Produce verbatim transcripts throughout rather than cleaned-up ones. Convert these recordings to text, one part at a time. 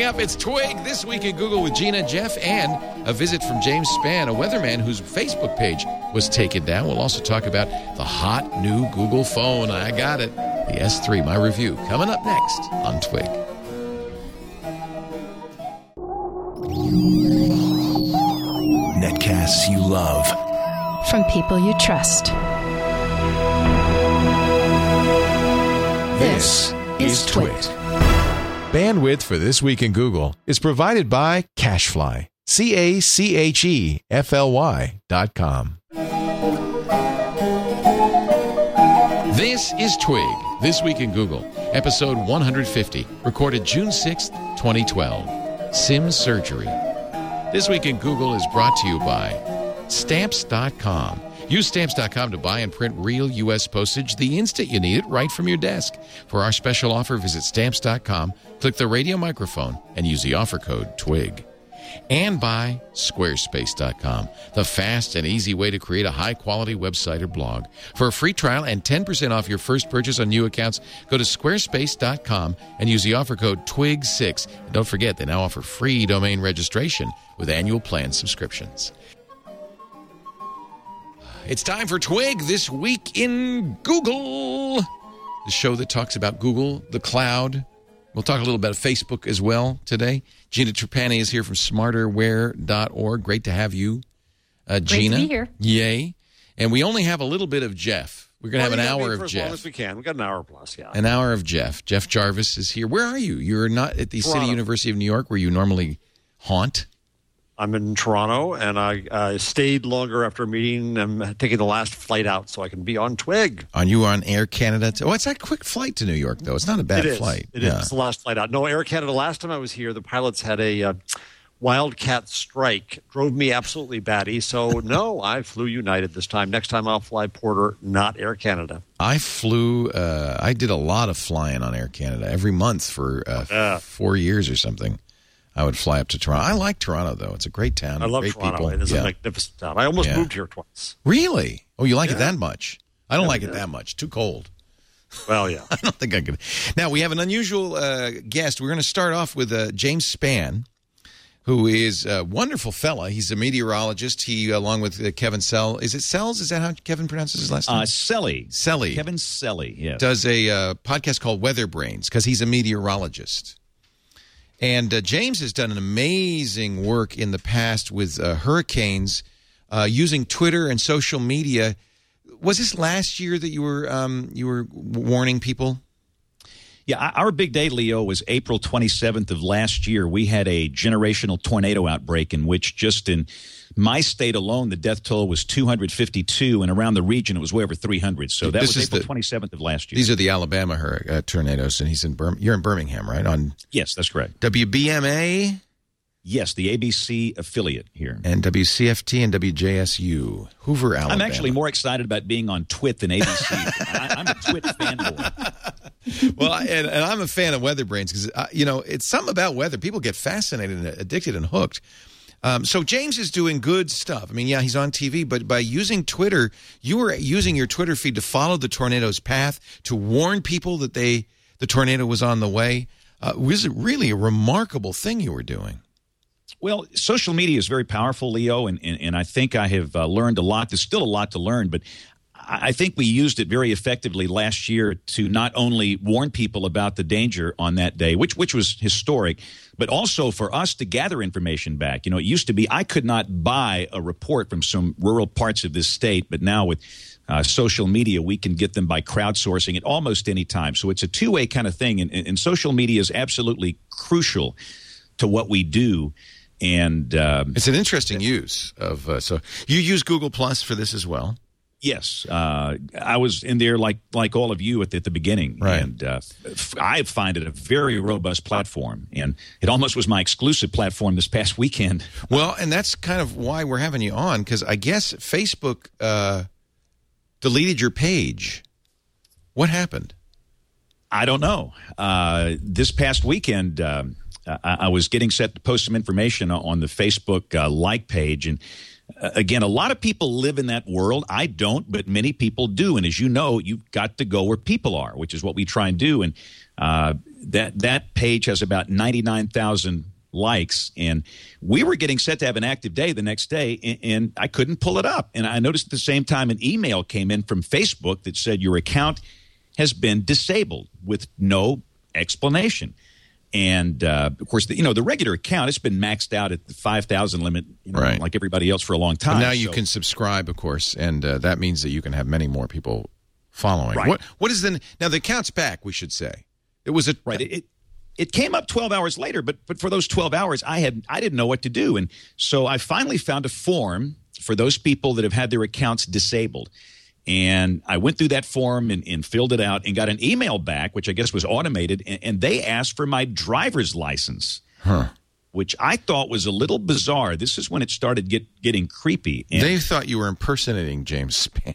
up. It's Twig, This Week in Google with Gina, Jeff, and a visit from James Spann, a weatherman whose Facebook page was taken down. We'll also talk about the hot new Google phone. I got it. The S three, my review, coming up next on Twig. Netcasts you love. From people you trust. This is Twig. Bandwidth for This Week in Google is provided by CacheFly. C A C H E F L Y dot com. This is Twig, This Week in Google, episode one hundred fifty, recorded June sixth, twenty twelve. Sim Surgery. This Week in Google is brought to you by Stamps dot com. Use Stamps dot com to buy and print real U S postage the instant you need it right from your desk. For our special offer, visit Stamps dot com, click the radio microphone, and use the offer code TWIG. And by Squarespace dot com, the fast and easy way to create a high-quality website or blog. For a free trial and ten percent off your first purchase on new accounts, go to Squarespace dot com and use the offer code twig six. And don't forget, they now offer free domain registration with annual plan subscriptions. It's time for Twig, This Week in Google, the show that talks about Google, the cloud. We'll talk a little about Facebook as well today. Gina Trapani is here from smarterware dot org. Great to have you, uh, Gina. Great to be here. Yay. And we only have a little bit of Jeff. We're going to well, have an hour of for as Jeff. As long as we can. We've got an hour plus, yeah. An hour of Jeff. Jeff Jarvis is here. Where are you? You're not at the Toronto. City University of New York where you normally haunt? I'm in Toronto, and I, I stayed longer after a meeting. I'm taking the last flight out so I can be on Twig. Are you on Air Canada? T- oh, it's a quick flight to New York, though. It's not a bad it is. flight. It yeah. is. It's the last flight out. No, Air Canada, last time I was here, the pilots had a uh, wildcat strike. Drove me absolutely batty. So, no, I flew United this time. Next time I'll fly Porter, not Air Canada. I flew, uh, I did a lot of flying on Air Canada every month for uh, Yeah. four years or something. I would fly up to Toronto. I like Toronto, though. It's a great town. I love great Toronto. people. It is yeah. a magnificent town. I almost Yeah. moved here twice. Really? Oh, you like it Yeah. that much? I don't Yeah, like it yeah. that much. Too cold. Well, yeah. I don't think I could. Now, we have an unusual uh, guest. We're going to start off with uh, James Spann, who is a wonderful fella. He's a meteorologist. He, along with uh, Kevin Sell, is it Sells? Is that how Kevin pronounces his last name? Uh, Selly. Selly. Kevin Selly, yes. Does a uh, podcast called Weather Brains because he's a meteorologist. And uh, James has done an amazing work in the past with uh, hurricanes, uh, using Twitter and social media. Was this last year that you were um, you were warning people? Yeah, our big day, Leo, was April twenty-seventh of last year. We had a generational tornado outbreak in which just in my state alone, the death toll was two hundred fifty-two, and around the region it was way over three hundred. So that This was is April the- twenty-seventh of last year. These are the Alabama hur- uh, tornadoes, and he's in Bir- you're in Birmingham, right? On Yes, that's correct. W B M A Yes, the A B C affiliate here. and W C F T and W J S U, Hoover, Alabama. I'm actually more excited about being on Twit than A B C. I, I'm a Twit fanboy. Well, and, and I'm a fan of Weather Brains because, uh, you know, it's something about weather. People get fascinated and addicted and hooked. Um, so James is doing good stuff. I mean, yeah, he's on T V, but by using Twitter, you were using your Twitter feed to follow the tornado's path, to warn people that they the tornado was on the way. Uh, it was really a remarkable thing you were doing. Well, social media is very powerful, Leo, and, and, and I think I have uh, learned a lot. There's still a lot to learn, but I think we used it very effectively last year to not only warn people about the danger on that day, which which was historic, but also for us to gather information back. You know, it used to be I could not buy a report from some rural parts of this state, but now with uh, social media, we can get them by crowdsourcing at almost any time. So it's a two-way kind of thing, and, and social media is absolutely crucial to what we do. And um, It's an interesting use of uh, so you use Google Plus for this as well. Yes, uh, I was in there like like all of you at the, at the beginning, Right. and uh, f- I find it a very robust platform, and it almost was my exclusive platform this past weekend. Well, and that's kind of why we're having you on, because I guess Facebook uh, deleted your page. What happened? I don't know. Uh, this past weekend, um, I, I was getting set to post some information on the Facebook uh, like page, and uh, again, a lot of people live in that world. I don't, but many people do. And as you know, you've got to go where people are, which is what we try and do. And uh, that that page has about ninety-nine thousand likes, and we were getting set to have an active day the next day, and, and I couldn't pull it up. And I noticed at the same time an email came in from Facebook that said your account has been disabled with no explanation. And uh, of course, the, you know, the regular account, it's been maxed out at the five thousand limit, you know, right. like everybody else for a long time. But now you so. can subscribe, of course, and uh, that means that you can have many more people following. Right. What what is the now the account's back? We should say it was a right. It, it it came up twelve hours later, but but for those twelve hours, I had I didn't know what to do, and so I finally found a form for those people that have had their accounts disabled. And I went through that form and, and filled it out and got an email back, which I guess was automated, and, and they asked for my driver's license, huh. which I thought was a little bizarre. This is when it started get, getting creepy. And they thought you were impersonating James Spann.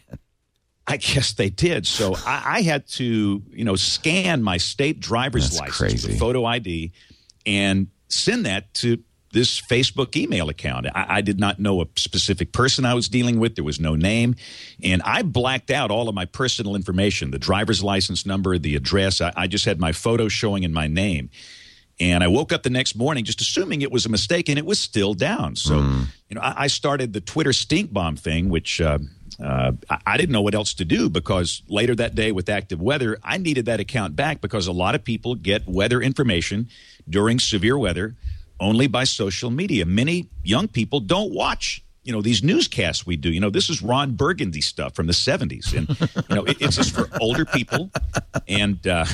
I guess they did. So I, I had to, you know, scan my state driver's That's license crazy. with a photo I D and send that to this Facebook email account. I, I did not know a specific person I was dealing with. There was no name. And I blacked out all of my personal information, the driver's license number, the address. I, I just had my photo showing in my name. And I woke up the next morning just assuming it was a mistake, and it was still down. So, mm. you know, I, I started the Twitter stink bomb thing, which uh, uh, I, I didn't know what else to do, because later that day with active weather, I needed that account back because a lot of people get weather information during severe weather only by social media. Many young people don't watch, you know, these newscasts we do. You know, this is Ron Burgundy stuff from the seventies. And, you know, it, it's just for older people. And uh,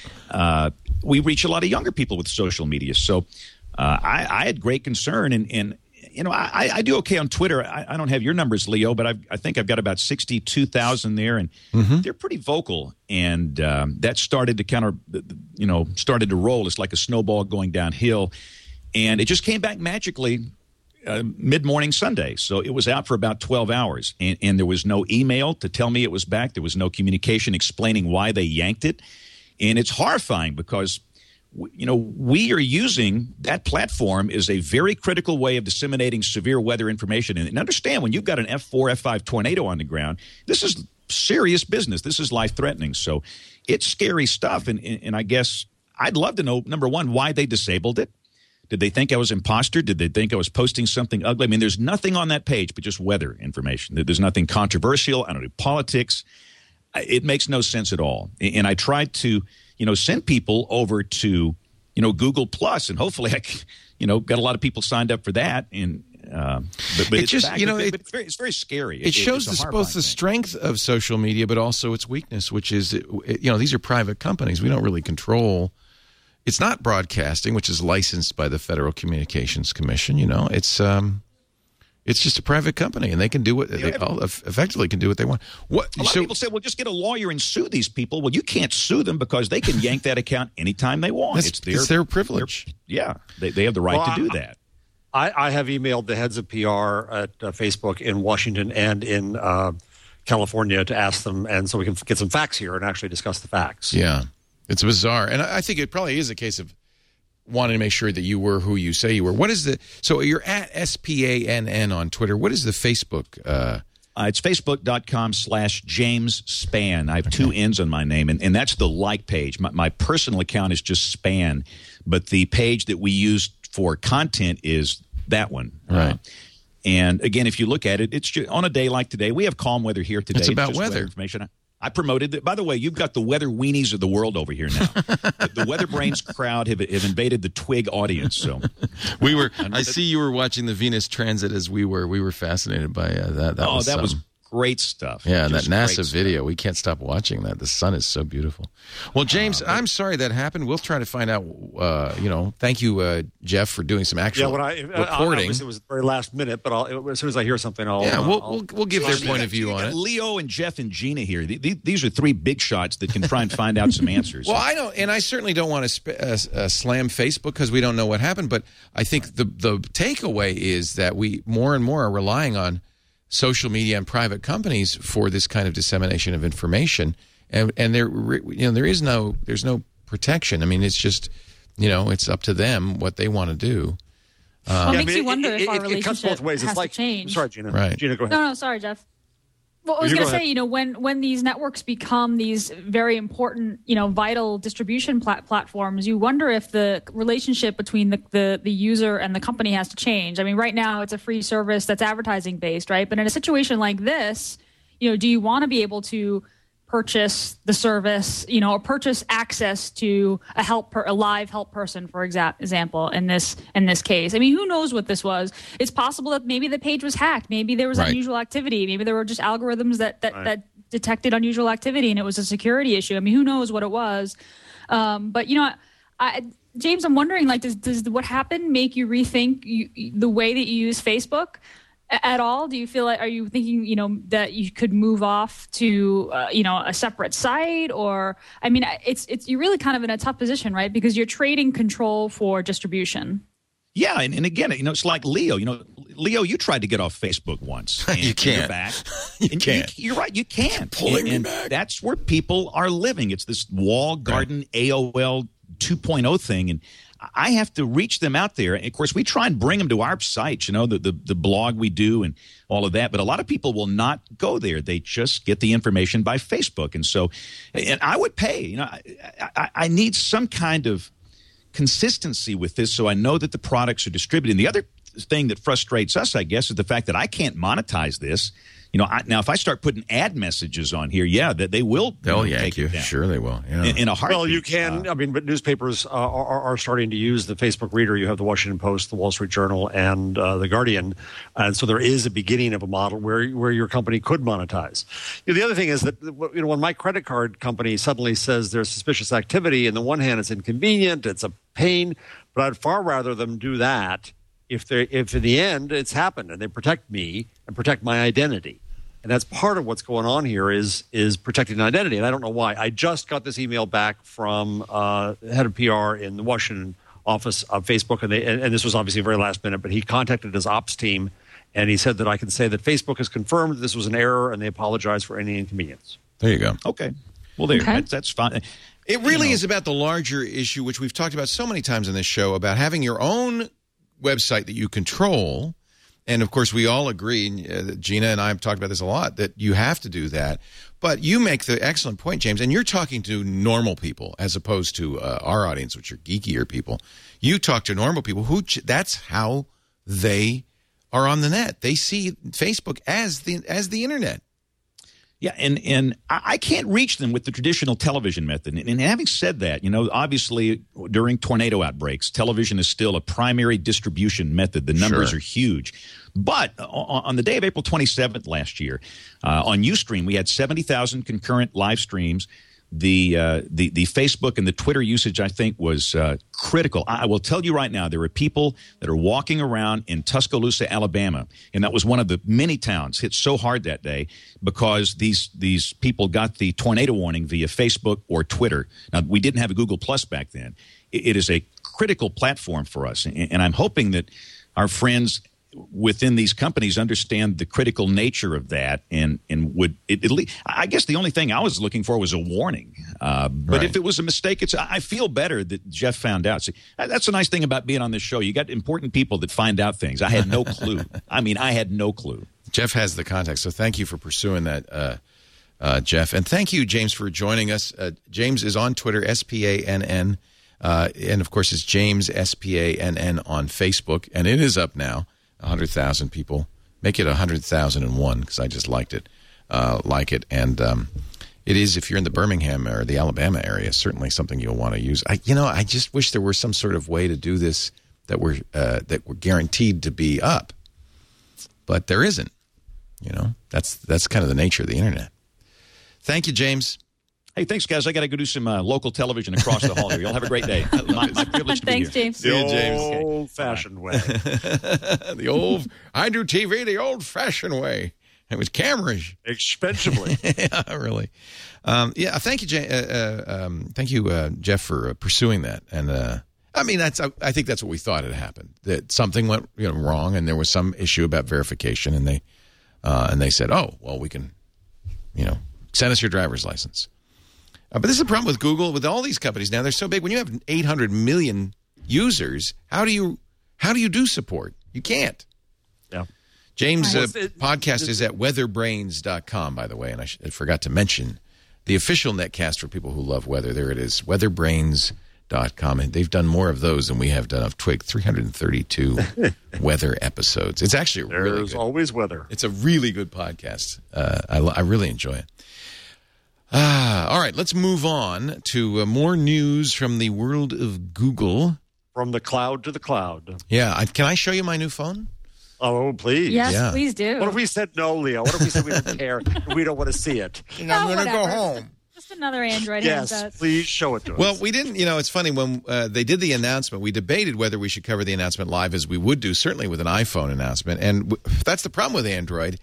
uh, we reach a lot of younger people with social media. So uh, I, I had great concern. And, and you know, I, I do okay on Twitter. I, I don't have your numbers, Leo, but I've, I think I've got about sixty-two thousand there. And mm-hmm. they're pretty vocal. And um, that started to kind of, you know, started to roll. It's like a snowball going downhill. And it just came back magically uh, mid-morning Sunday. So it was out for about twelve hours. And, and there was no email to tell me it was back. There was no communication explaining why they yanked it. And it's horrifying because, you know, we are using that platform as a very critical way of disseminating severe weather information. And, and understand, when you've got an F four, F five tornado on the ground, this is serious business. This is life-threatening. So it's scary stuff. And, and, and I guess I'd love to know, number one, why they disabled it. Did they think I was imposter? Did they think I was posting something ugly? I mean, there's nothing on that page but just weather information. There's nothing controversial. I don't do politics. It makes no sense at all. And I tried to, you know, send people over to, you know, Google Plus, and hopefully I, you know, got a lot of people signed up for that. And uh, but, but it it's just, back, you know, but, it, but it's very, it's very scary. It, it shows the, both the strength of social media, but also its weakness, which is, you know, these are private companies. We don't really control. It's not broadcasting, which is licensed by the Federal Communications Commission. You know, it's um, it's just a private company, and they can do what they all effectively can do what they want. What a lot so, of people say, "Well, just get a lawyer and sue these people." Well, you can't sue them because they can yank that account anytime they want. It's their, it's their privilege. Their, yeah, they they have the right well, to do that. I, I have emailed the heads of P R at uh, Facebook in Washington and in uh, California to ask them, and so we can get some facts here and actually discuss the facts. Yeah. It's bizarre, and I think it probably is a case of wanting to make sure that you were who you say you were. What is the – so you're at S P A N N on Twitter. What is the Facebook uh, uh, it's facebook.com slash James Spann. I have okay. two N's on my name, and, and that's the like page. My, my personal account is just Spann, but the page that we use for content is that one. Right. Uh, and, again, if you look at it, it's just, on a day like today, we have calm weather here today. It's about it's weather. weather information. I promoted that. By the way, you've got the weather weenies of the world over here now. the, the Weather Brains crowd have, have invaded the Twig audience. So we were. I, I see you were watching the Venus transit as we were. We were fascinated by uh, that. that oh, was that um, was great stuff. Yeah, Just that NASA video. Stuff. We can't stop watching that. The sun is so beautiful. Well, James, uh, but, I'm sorry that happened. We'll try to find out. Uh, you know, thank you, uh, Jeff, for doing some actual yeah, when I, reporting. It was very last minute, but I'll, as soon as I hear something, I'll yeah, we'll I'll, we'll, we'll give their point of view on it. Leo and Jeff and Gina here. These are three big shots that can try and find out some answers. Well, I don't, and I certainly don't want to sp- uh, uh, slam Facebook because we don't know what happened. But I think the the takeaway is that we more and more are relying on social media and private companies for this kind of dissemination of information, and and there you know there is no there's no protection. I mean, it's just you know it's up to them what they want to do. Um, well, it yeah, makes I mean, you wonder it, if our it, it relationship cuts both ways. has it's like, to change. Sorry, Gina. Right. Gina, go ahead. No, no, sorry, Jeff. Well, I was You going go to say, ahead. you know, when when these networks become these very important, you know, vital distribution plat- platforms, you wonder if the relationship between the, the the user and the company has to change. I mean, right now it's a free service that's advertising based, right? But in a situation like this, you know, do you want to be able to purchase the service, you know, or purchase access to a help per, a live help person, for exa- example, in this in this case? I mean, who knows what this was? It's possible that maybe the page was hacked, maybe there was Right. unusual activity, maybe there were just algorithms that that, Right. that detected unusual activity, and it was a security issue. I mean, who knows what it was? Um, but you know, I, James, I'm wondering, like, does does what happened make you rethink you, the way that you use Facebook at all? Do you feel like, are you thinking, you know, that you could move off to, uh, you know, a separate site? Or, I mean, it's, it's, you're really kind of in a tough position, right? Because you're trading control for distribution. Yeah, and, and again, you know, it's like Leo. You know, Leo, you tried to get off Facebook once. And, You and can't. You're back. You And can't. You, you're right. You can't. Pulling and, me and back. That's where people are living. It's this wall garden A O L two point oh thing, and I have to reach them out there. And of course, we try and bring them to our sites, you know, the, the, the blog we do and all of that. But a lot of people will not go there. They just get the information by Facebook. And so, and I would pay, you know, I, I, I need some kind of consistency with this so I know that the products are distributed. And the other thing that frustrates us, I guess, is the fact that I can't monetize this. You know, I, now if I start putting ad messages on here, yeah, that they will They'll you know, yank take you. it down. Sure they will. Yeah. In, in a heartbeat. Well, you can. Uh, I mean, but newspapers uh, are, are starting to use the Facebook Reader. You have the Washington Post, the Wall Street Journal, and uh, the Guardian, and so there is a beginning of a model where where your company could monetize. You know, the other thing is that you know when my credit card company suddenly says there's suspicious activity, on the one hand it's inconvenient, it's a pain, but I'd far rather them do that if they if in the end it's happened and they protect me and protect my identity. And that's part of what's going on here is is protecting identity. And I don't know why. I just got this email back from uh, the head of P R in the Washington office of Facebook, and, they, and, and this was obviously very last minute, but he contacted his ops team, and he said that I can say that Facebook has confirmed that this was an error, and they apologize for any inconvenience. There you go. okay. Well, there. Okay. That's, that's fine. It really You know. is about the larger issue, which we've talked about so many times in this show, about having your own website that you control. And, of course, we all agree, uh, Gina and I have talked about this a lot, that you have to do that. But you make the excellent point, James, and you're talking to normal people as opposed to uh, our audience, which are geekier people. You talk to normal people who that's how they are on the net. They see Facebook as the as the internet. Yeah, and, and I I can't reach them with the traditional television method. And, and having said that, you know, obviously during tornado outbreaks, television is still a primary distribution method. The numbers Sure. are huge. But on, on the day of April twenty-seventh last year, uh, on Ustream, we had seventy thousand concurrent live streams. The, uh, the the Facebook and the Twitter usage, I think, was uh, critical. I I will tell you right now, there are people that are walking around in Tuscaloosa, Alabama, and that was one of the many towns hit so hard that day because these these people got the tornado warning via Facebook or Twitter. Now, we didn't have a Google Plus back then. It, it is a critical platform for us, and, and I'm hoping that our friends within these companies understand the critical nature of that and and would it, at least, I guess the only thing I was looking for was a warning. Uh, but Right. if it was a mistake, it's I feel better that Jeff found out. See, that's a nice thing about being on this show. You got important people that find out things. I had no clue. I mean, I had no clue. Jeff has the context, so thank you for pursuing that, uh, uh, Jeff. And thank you, James, for joining us. Uh, James is on Twitter, S P A N N, uh, and, of course, it's James, S P A N N, on Facebook, and it is up now. one hundred thousand people. Make it one hundred thousand one because I just liked it, uh, like it. And um, it is, if you're in the Birmingham or the Alabama area, certainly something you'll want to use. I, you know, I just wish there were some sort of way to do this that we're, uh, that we're guaranteed to be up. But there isn't. You know, that's that's kind of the nature of the internet. Thank you, James. Hey, thanks, guys. I got to go do some uh, local television across the hall here. Y'all have a great day. My, my privilege to be Thanks, here. James. See you, James. The old-fashioned way. The old, I do T V the old-fashioned way. It was cameras. Expensively. Yeah, really. Um, yeah, thank you, Jan- uh, uh, um, thank you, uh, Jeff, for uh, pursuing that. And uh, I mean, that's I think that's what we thought had happened. That something went you know wrong, and there was some issue about verification, and they uh, and they said, oh, well, we can, you know, send us your driver's license. Uh, but this is the problem with Google, with all these companies now. They're so big. When you have eight hundred million users, how do you how do you do support? You can't. Yeah. James' uh, Well, it- podcast is at weather brains dot com, by the way, and I, sh- I forgot to mention the official netcast for people who love weather. There it is, weather brains dot com, and they've done more of those than we have done of Twig, three hundred thirty-two weather episodes. It's actually There's really good. always weather. It's a really good podcast. Uh, I, I really enjoy it. Ah, all right, let's move on to uh, more news from the world of Google. From the cloud to the cloud. Yeah, I, can I show you my new phone? Oh, please. Yes, Yeah. please do. What if we said no, Leo? What if we said we don't care and we don't want to see it? And I'm Oh, going to go whatever. home. Just another Android Yes, handset. please show it to us. Well, we didn't, you know, it's funny when uh, they did the announcement, we debated whether we should cover the announcement live as we would do, certainly with an iPhone announcement. And w- that's the problem with Android.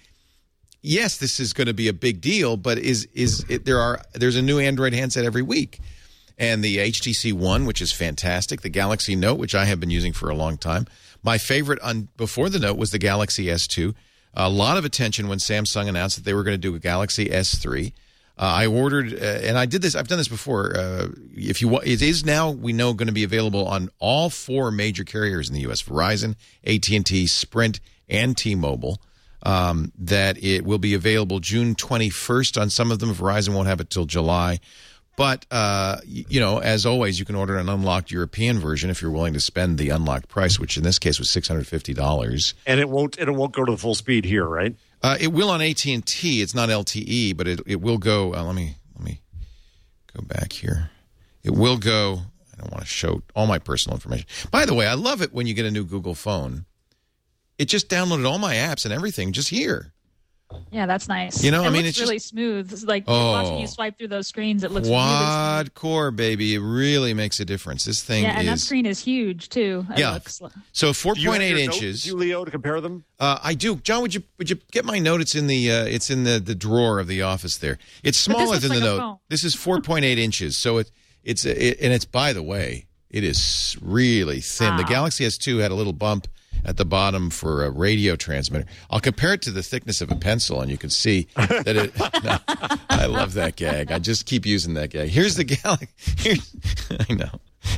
Yes, this is going to be a big deal, but is is it, there are there's a new Android handset every week. And the H T C One, which is fantastic, the Galaxy Note, which I have been using for a long time. My favorite on before the Note was the Galaxy S two. A lot of attention when Samsung announced that they were going to do a Galaxy S three. Uh, I ordered, uh, and I did this. I've done this before. Uh, if you, wa- it is now we know going to be available on all four major carriers in the U S: Verizon, A T and T, Sprint, and T-Mobile. Um, that it will be available June twenty-first on some of them. Verizon won't have it till July. But, uh, y- you know, as always, you can order an unlocked European version if you're willing to spend the unlocked price, which in this case was six hundred fifty dollars. and it won't and it won't go to the full speed here, right? Uh, it will on A T and T. It's not L T E, but it it will go. Uh, let me let me go back here. It will go. I don't want to show all my personal information. By the way, I love it when you get a new Google phone. It just downloaded all my apps and everything just here. Yeah, that's nice. You know, it I mean, looks it's really just- smooth. It's like Oh. watching you swipe through those screens. It looks really Quad core, baby. It really makes a difference. This thing smooth. Yeah, and that is. screen is huge too. It Yeah. looks, So four Do you have point eight your note inches. with you, Leo, to compare them? Uh, I do, John. Would you would you get my note? It's in the uh, it's in the, the drawer of the office there. It's But this smaller looks than like the a note. phone. This is four point eight inches. So it it's it, and it's by the way, it is really thin. The Wow. Galaxy S two had a little bump at the bottom for a radio transmitter. I'll compare it to the thickness of a pencil, and you can see that it. No, I love that gag. I just keep using that gag. Here's the Galaxy. Here's, I know.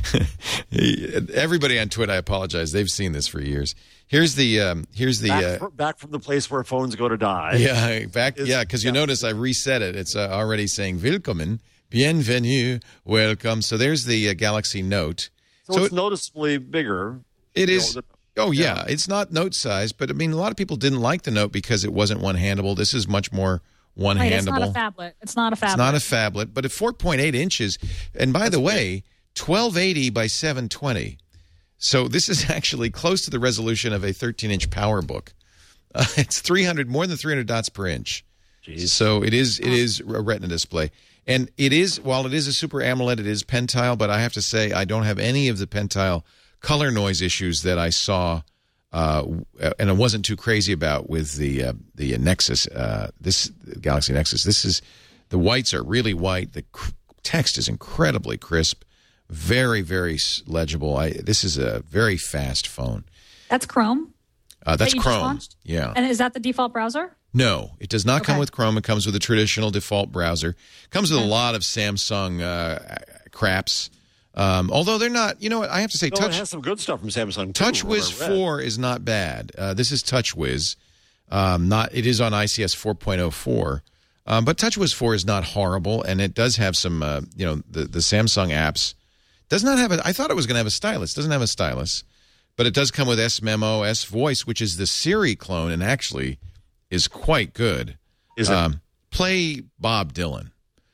Everybody on Twitter, I apologize. They've seen this for years. Here's the um, here's the Back, uh, fr- back from the place where phones go to die. yeah back Is- yeah because you yeah. notice I reset it. It's uh, already saying Willkommen, bienvenue, welcome. So there's the uh, Galaxy Note. So, So it's it- noticeably bigger. It You is. know, the- Oh yeah, it's not note size, but I mean, a lot of people didn't like the Note because it wasn't one-handable. This is much more one-handable. right, it's not a phablet. It's not a phablet. It's not a phablet, but at four point eight inches. And by the way, twelve eighty by seven twenty. So this is actually close to the resolution of a thirteen inch PowerBook. Uh, it's three hundred, more than three hundred dots per inch. So it is it is a Retina display. And it is, while it is a Super AMOLED, it is Pentile, but I have to say I don't have any of the Pentile color noise issues that I saw, uh, and I wasn't too crazy about with the uh, the Nexus, uh, this Galaxy Nexus. This is, the whites are really white. The cr- text is incredibly crisp, very very s- legible. I, this is a very fast phone. That's Chrome. Uh, that's That you just Chrome. launched? Yeah. And is that the default browser? No, it does not come Okay. with Chrome. It comes with a traditional default browser. Comes with a lot of Samsung uh, craps. Um, although they're not, you know what? I have to say, No, Touch it has some good stuff from Samsung. too, TouchWiz what I read. four is not bad. Uh, this is TouchWiz. Um, not it is on I C S four point oh four, um, but TouchWiz four is not horrible, and it does have some. Uh, you know, the the Samsung apps does not have a. I thought it was going to have a stylus. Doesn't have a stylus, but it does come with S Memo, S Voice, which is the Siri clone, and actually is quite good. Is it? Um, play Bob Dylan.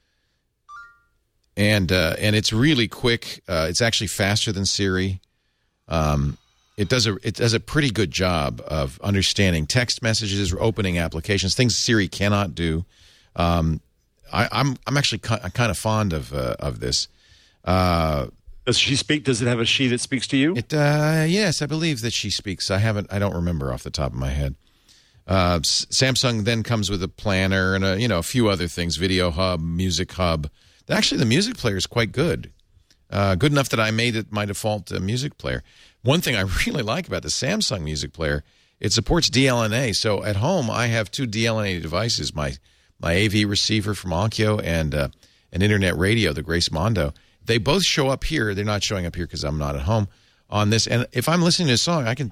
And uh, and it's really quick. Uh, it's actually faster than Siri. Um, it does a it does a pretty good job of understanding text messages, opening applications, things Siri cannot do. Um, I, I'm I'm actually ki- kind of fond of uh, of this. Uh, Does she speak? Does it have a she that speaks to you? it uh, yes, I believe that she speaks. I haven't. I don't remember off the top of my head. Uh, S- Samsung then comes with a planner and a you know a few other things: Video Hub, Music Hub. Actually, the music player is quite good. Uh, good enough that I made it my default uh, music player. One thing I really like about the Samsung music player, it supports D L N A. So at home, I have two D L N A devices: my my A V receiver from Onkyo and uh, an internet radio, the Grace Mondo. They both show up here. They're not showing up here because I'm not at home on this. And if I'm listening to a song, I can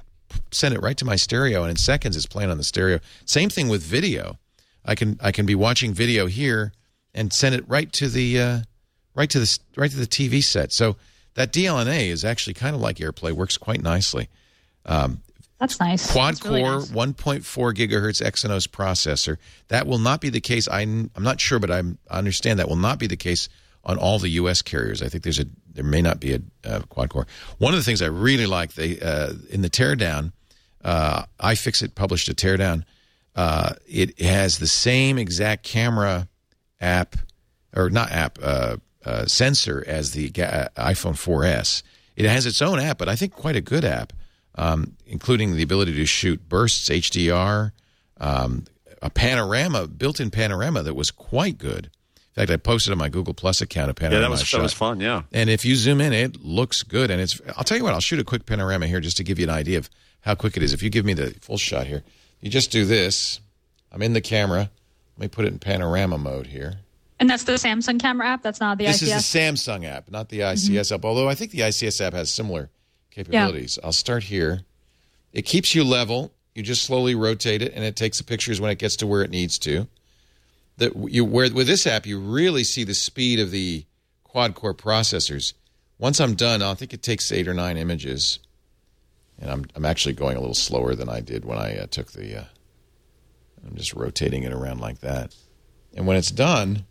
send it right to my stereo, and in seconds it's playing on the stereo. Same thing with video. I can I can be watching video here and send it right to the uh, right to the right to the T V set. So that D L N A is actually kind of like AirPlay, works quite nicely. Um, That's nice. Quad That's really core nice. one point four gigahertz Exynos processor. That will not be the case. I'm I'm not sure, but I'm, I understand that will not be the case on all the U S carriers. I think there's a there may not be a uh, quad core. One of the things I really like, they uh, in the teardown, uh, iFixit published a teardown. Uh, it has the same exact camera app, or not app, uh, uh, sensor as the uh, iPhone four S. It has its own app, but I think quite a good app, um, including the ability to shoot bursts, H D R, um, a panorama, built-in panorama that was quite good. In fact, I posted on my Google Plus account a panorama. Yeah, that was, that was fun, yeah. And if you zoom in, it looks good. And it's, I'll tell you what, I'll shoot a quick panorama here just to give you an idea of how quick it is. If you give me the full shot here, you just do this. I'm in the camera. Let me put it in panorama mode here. And that's the Samsung camera app? That's not the This I C S? is the Samsung app, not the I C S mm-hmm. app, although I think the I C S app has similar capabilities. Yeah. I'll start here. It keeps you level. You just slowly rotate it, and it takes the pictures when it gets to where it needs to. That you, where, with this app, you really see the speed of the quad-core processors. Once I'm done, I think it takes eight or nine images. And I'm I'm actually going a little slower than I did when I uh, took the... Uh, I'm just rotating it around like that. And when it's done...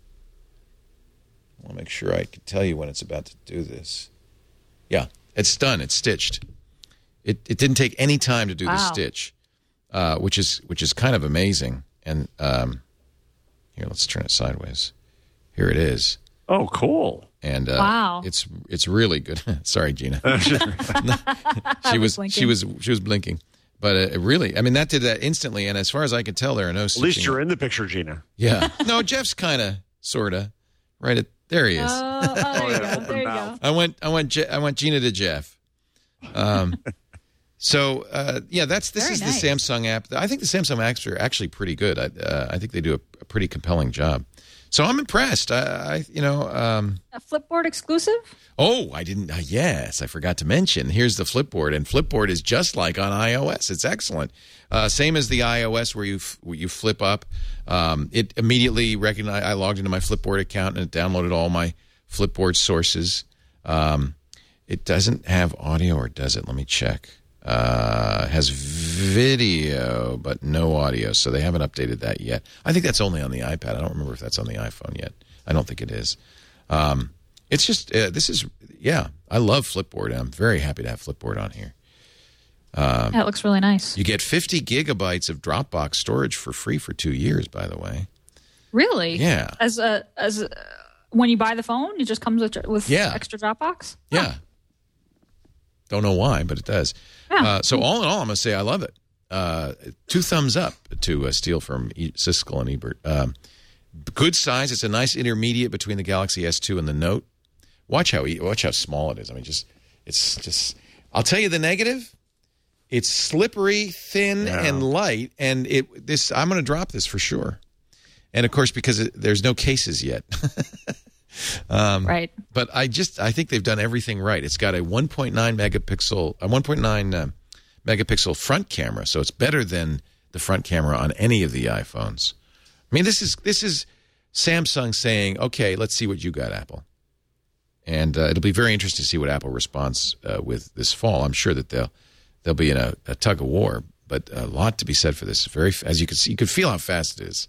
I want to make sure I can tell you when it's about to do this. Yeah, it's done. It's stitched. It it didn't take any time to do wow. the stitch, uh, which is which is kind of amazing. And um, here, let's turn it sideways. Here it is. Oh, cool! And uh, wow, it's it's really good. Sorry, Gina. she was, was she was she was blinking, but uh, really, I mean, that did that instantly. And as far as I can tell, there are no. At least you're in the picture, Gina. Yeah. No, Jeff's kind of, sort of, right at. There he is. Oh, oh there you go. There you go. I went, I went, Je- I went Gina to Jeff. Um, so uh, yeah, that's this Very is nice. the Samsung app. I think the Samsung apps are actually pretty good. I, uh, I think they do a, a pretty compelling job. So I'm impressed. I, I you know, um, a Flipboard exclusive. Oh, I didn't. Uh, yes, I forgot to mention. Here's the Flipboard, and Flipboard is just like on iOS. It's excellent. Uh, same as the iOS where you f- where you flip up. Um, it immediately recognized. I logged into my Flipboard account and it downloaded all my Flipboard sources. Um, it doesn't have audio, or does it? Let me check. Uh, it has video, but no audio, so they haven't updated that yet. I think that's only on the iPad. I don't remember if that's on the iPhone yet. I don't think it is. Um, it's just, uh, this is, yeah, I love Flipboard. I'm very happy to have Flipboard on here. Um, yeah, it looks really nice. You get fifty gigabytes of Dropbox storage for free for two years, by the way. Really? Yeah. As a, as a, when you buy the phone, it just comes with, with yeah. extra Dropbox? Yeah. Oh. Don't know why, but it does. Yeah. Uh, so all in all, I'm going to say I love it. Uh, two thumbs up to uh, steal from e- Siskel and Ebert. Um, good size. It's a nice intermediate between the Galaxy S two and the Note. Watch how e- watch how small it is. I mean, just it's just. I'll tell you the negative. It's slippery, thin, yeah. and light, and it. This I'm going to drop this for sure. And of course, because it, there's no cases yet. Um, right. But I just I think they've done everything right. It's got a one point nine megapixel, a one point nine uh, megapixel front camera, so it's better than the front camera on any of the iPhones. I mean, this is this is Samsung saying, "Okay, let's see what you got, Apple." And uh, it'll be very interesting to see what Apple responds uh, with this fall. I'm sure that they'll they'll be in a, a tug of war, but a lot to be said for this. Very, as you can see, you can feel how fast it is.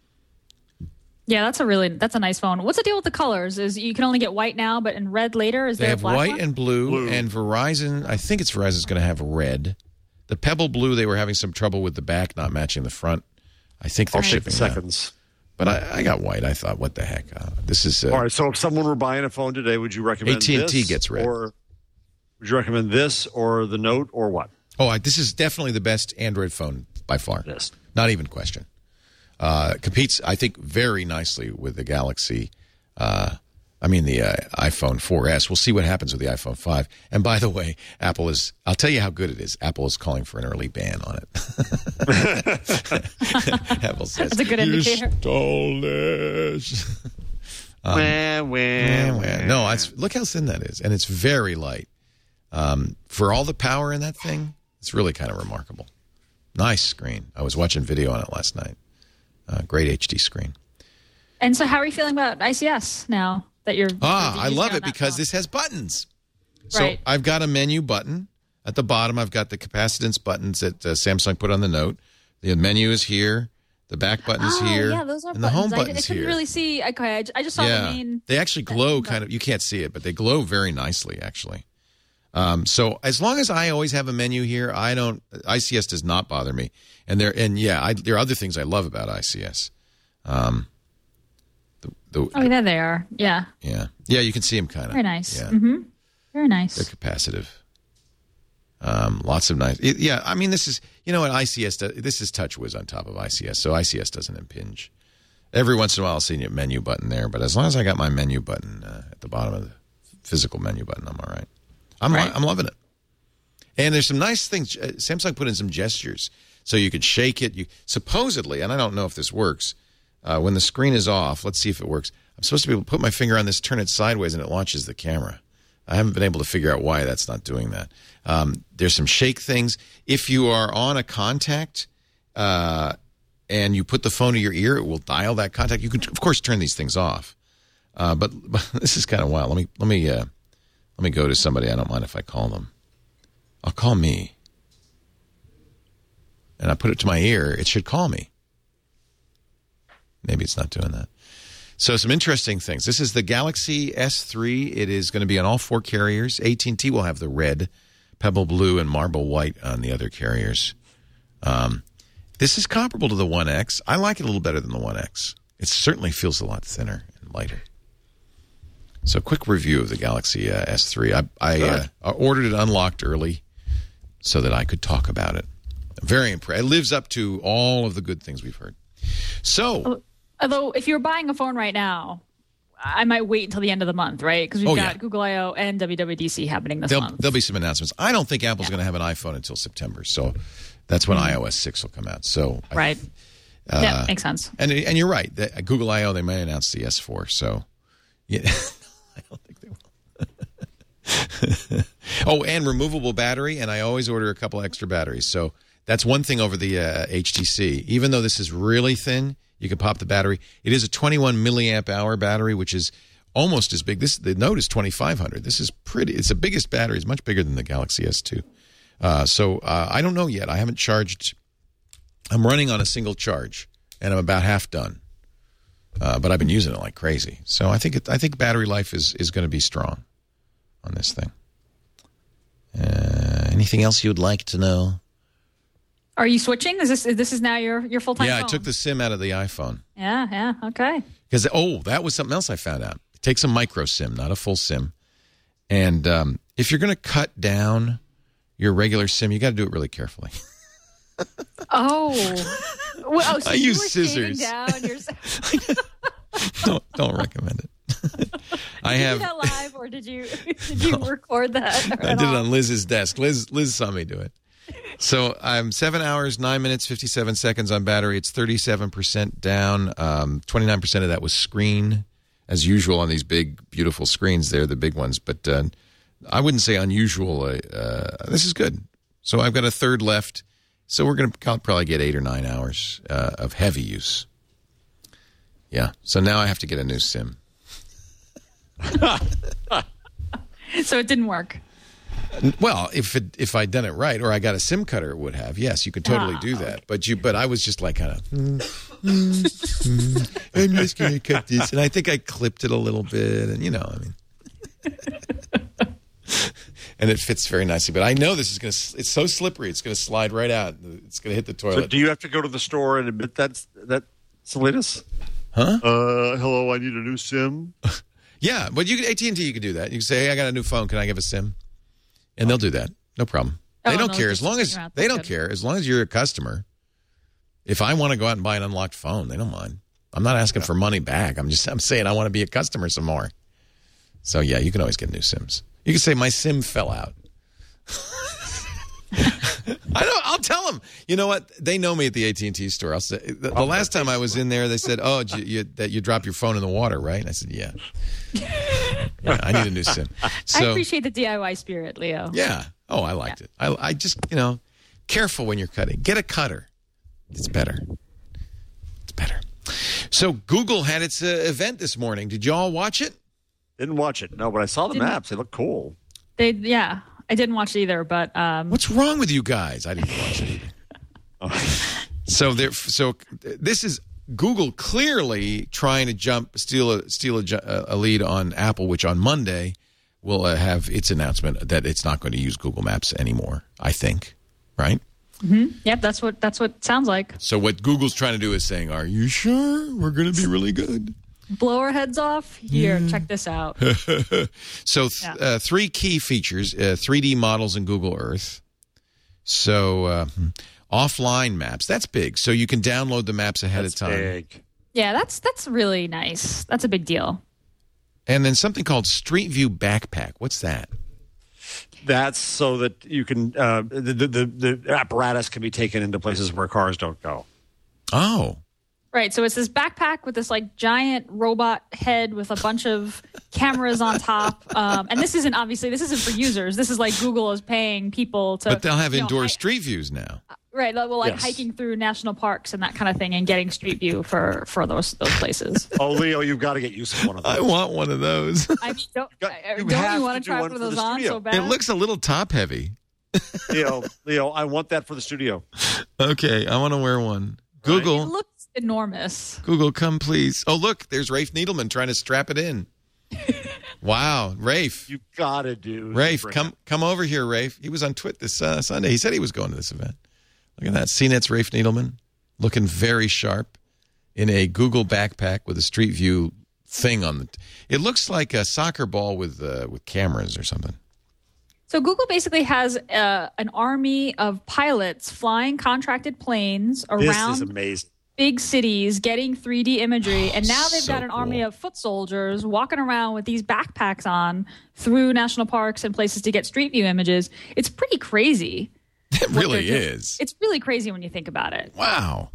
Yeah, that's a really that's a nice phone. What's the deal with the colors? Is you can only get white now, but in red later? Is they there have a black white one? and blue, blue, and Verizon. I think it's Verizon's going to have red. The Pebble Blue, they were having some trouble with the back not matching the front. I think they're I'll take shipping the that. seconds. But I, I got white. I thought, what the heck? Uh, this is uh, All right. So if someone were buying a phone today, would you recommend A T and T this, gets red. or would you recommend this or the Note or what? Oh, I, this is definitely the best Android phone by far. Yes. Not even question. Uh, competes, I think, very nicely with the Galaxy. Uh, I mean, the uh, iPhone four S. We'll see what happens with the iPhone five. And by the way, Apple is, I'll tell you how good it is. Apple is calling for an early ban on it. Apple says, That's a good indicator. You stole this. um, wah, wah, wah. no, it's, look how thin that is. And it's very light. Um, for all the power in that thing, It's really kind of remarkable. Nice screen. I was watching video on it last night. Uh, great H D screen. And so how are you feeling about I C S now that you're Ah, I using love on it that because phone? this has buttons. So Right. I've got a menu button. At the bottom, I've got the capacitance buttons that uh, Samsung put on the Note. The menu is here. The back button is Oh, here. yeah, those are and buttons. the home I, button's I couldn't here. really see. Okay, I, j- I just saw yeah. the main. They actually glow kind of. You can't see it, but they glow very nicely, actually. Um, so as long as I always have a menu here, I don't. I C S does not bother me. And there, and yeah, I, there are other things I love about I C S. Um, the, the, Oh, there they are. Yeah, yeah, yeah, you can see them kind of. very nice. Yeah, Mm-hmm. Very nice. they're capacitive. Um, lots of nice. it- yeah, I mean, this is you know what I C S does. This is TouchWiz on top of I C S, so I C S doesn't impinge. Every once in a while, I'll see a menu button there, but as long as I got my menu button uh, at the bottom of the physical menu button, I'm all right. I'm Right. I'm loving it. And there's some nice things. Uh, Samsung put in some gestures so you could shake it. You supposedly, and I don't know if this works. Uh, when the screen is off, let's see if it works. I'm supposed to be able to put my finger on this, turn it sideways, and it launches the camera. I haven't been able to figure out why that's not doing that. Um, there's some shake things. If you are on a contact uh, and you put the phone to your ear, it will dial that contact. You can, of course, turn these things off. Uh, but, but this is kind of wild. Let me let me uh, let me go to somebody. I don't mind if I call them. I'll call me, and I put it to my ear. It should call me. Maybe it's not doing that. So some interesting things. This is the Galaxy S three. It is going to be on all four carriers. A T and T will have the red, Pebble Blue, and Marble White on the other carriers. Um, this is comparable to the one X. I like it a little better than the one X. It certainly feels a lot thinner and lighter. So quick review of the Galaxy uh, S three. I, I uh, ordered it unlocked early so that I could talk about it. Very impressed. It lives up to all of the good things we've heard. So... Although, if you're buying a phone right now, I might wait until the end of the month, right? Because we've Oh, got yeah. Google I O and W W D C happening this There'll, month. there'll be some announcements. I don't think Apple's Yeah. going to have an iPhone until September, so that's when i O S six will come out. So, I- Right. uh, yeah, makes sense. and and you're right. The, Google I O they may announce the S four. So, yeah, I don't think they will. Oh, and removable battery, and I always order a couple extra batteries. So that's one thing over the uh, H T C. Even though this is really thin, you can pop the battery. It is a twenty-one milliamp hour battery, which is almost as big. This the Note is twenty-five hundred. This is pretty. It's the biggest battery. It's much bigger than the Galaxy S two. Uh, so uh, I don't know yet. I haven't charged. I'm running on a single charge, and I'm about half done. Uh, but I've been using it like crazy. So I think it, I think battery life is is going to be strong on this thing. Uh, anything else you'd like to know? Are you switching? Is this this is now your your full time? Yeah, phone? I took the SIM out of the iPhone. Yeah, yeah, okay. Because, oh, that was something else I found out. It takes a micro SIM, not a full SIM. And um, if you're going to cut down your regular SIM, you got to do it really carefully. Oh, well, oh, so I you use were shaving scissors. Down your... don't, don't recommend it. I did have. you do that live, or did you did you record that? I did it on Liz's desk. Liz, Liz saw me do it. So I'm seven hours, nine minutes, fifty-seven seconds on battery. It's thirty-seven percent down. Um, twenty-nine percent of that was screen, as usual on these big, beautiful screens. They're the big ones. But uh, I wouldn't say unusual. Uh, this is good. So I've got a third left. So we're going to probably get eight or nine hours uh, of heavy use. Yeah. So now I have to get a new SIM. So it didn't work. Well, if it, if I'd done it right, or I got a SIM cutter, it would have. Yes, you could totally Ah, do that. But you, but I was just like kind of. Mm, mm, mm, I'm just going to cut this, and I think I clipped it a little bit, and you know, I mean, and it fits very nicely. But I know this is going to. It's so slippery; it's going to slide right out. It's going to hit the So toilet. do you have to go to the store and admit that's that Salinas? Huh? Uh, hello, I need a new SIM. Yeah, but you could A T and T. You could do that. You can say, "Hey, I got a new phone. Can I give a SIM?" And they'll do that. No problem. Oh, They don't no, care just as long as figure out they that's don't good. care as long as you're a customer. If I want to go out and buy an unlocked phone, they don't mind. I'm not asking for money back. I'm just I'm saying I want to be a customer some more. So yeah, you can always get new SIMs. You can say my SIM fell out. I don't. I'll tell them. You know what? They know me at the A T and T store. I'll say the, the last time I was in there, they said, "Oh, did you, you, that you dropped your phone in the water, right?" And I said, "Yeah." Yeah, I need a new SIM. So, I appreciate the D I Y spirit, Leo. yeah. Oh, I liked it. I, I just, you know, Careful when you're cutting. Get a cutter. It's better. It's better. So Google had its uh, event this morning. Did you all watch it? Didn't watch it. No, but I saw the Didn't- maps. They look cool. They, yeah, I didn't watch it either, but um, What's wrong with you guys? I didn't watch it either. So there. So this is Google clearly trying to jump, steal a steal a, ju- a lead on Apple, which on Monday will uh, have its announcement that it's not going to use Google Maps anymore. I think, right? yep, that's what that's what it sounds like. So what Google's trying to do is saying, "Are you sure we're going to be really good?" Blow our heads off. Here, check this out. So th- Yeah. uh, three key features: uh, three D models in Google Earth. So uh, offline maps. That's big. So you can download the maps ahead That's of time. big. Yeah, that's that's really nice. That's a big deal. And then something called Street View Backpack. What's that? That's so that you can uh, the, the the the apparatus can be taken into places where cars don't go. Oh, Right, so it's this backpack with this like giant robot head with a bunch of cameras on top, um, and this isn't obviously this isn't for users. This is like Google is paying people to. but they'll have you know, indoor hi- street views now. Right, well, like Yes. hiking through national parks and that kind of thing, and getting street view for for those those places. Oh, Leo, you've got to get used to one of those. I want one of those. I mean, don't, got- uh, you don't have you want to to do try one one of for the those on studio. so bad? It looks a little top heavy. Leo, Leo, I want that for the studio. Okay, I want to wear one. It Google, looks enormous. Google, come please. Oh, look, there's Rafe Needleman trying to strap it in. Wow, Rafe. You got to do. Rafe, bring come it. come over here, Rafe. He was on Twit this uh, Sunday. He said he was going to this event. Look at that. C NET's Rafe Needleman looking very sharp in a Google backpack with a Street View thing on the. It looks like a soccer ball with uh, with cameras or something. So Google basically has uh, an army of pilots flying contracted planes This around is amazing. big cities getting three D imagery, and now they've So got an army cool. of foot soldiers walking around with these backpacks on through national parks and places to get street view images. It's pretty crazy. It what really they're doing. is. It's really crazy when you think about it. Wow.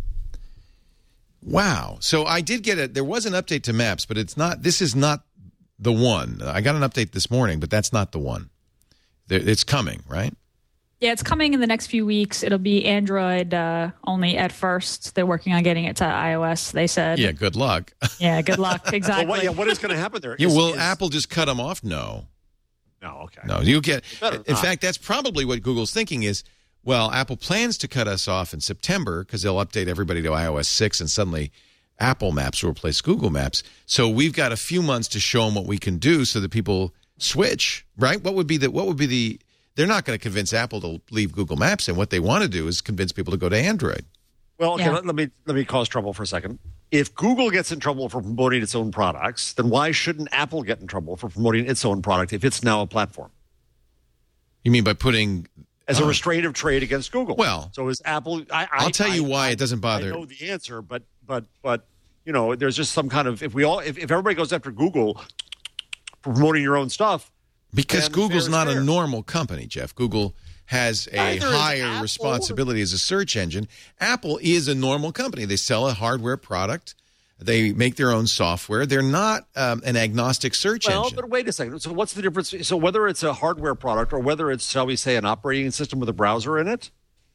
Wow. So I did get it. There was an update to Maps, but it's not. This is not the one. I got an update this morning, but that's not the one. There- It's coming, right? Yeah, it's coming in the next few weeks. It'll be Android uh, only at first. They're working on getting it to iOS, they said. Yeah. Good luck. Yeah, good luck. Exactly. Well, what, yeah, what is going to happen there? Yeah. Is- Will is- Apple just cut them off? No. No, okay. No. You get. better In not. fact, that's probably what Google's thinking is. Well, Apple plans to cut us off in September because they'll update everybody to iOS six, and suddenly Apple Maps will replace Google Maps. So we've got a few months to show them what we can do, so that people switch. Right? What would be the? What would be the? They're not going to convince Apple to leave Google Maps, and what they want to do is convince people to go to Android. Well, okay, Yeah. let, let me let me cause trouble for a second. If Google gets in trouble for promoting its own products, then why shouldn't Apple get in trouble for promoting its own product if it's now a platform? You mean by putting? As a restraint of trade against Google. Well, so is Apple. I, I, I'll tell you I- why I- it doesn't bother- I know the answer, but but but you know, there's just some kind of if we all if, if everybody goes after Google for promoting your own stuff, Because then Google's fair is not a fair. normal company, Jeff. Google has a Neither is higher Apple. responsibility as a search engine. Apple is a normal company. They sell a hardware product. They make their own software. They're not um, an agnostic search Well, engine. but wait a second. So what's the difference? So whether it's a hardware product or whether it's, shall we say, an operating system with a browser in it,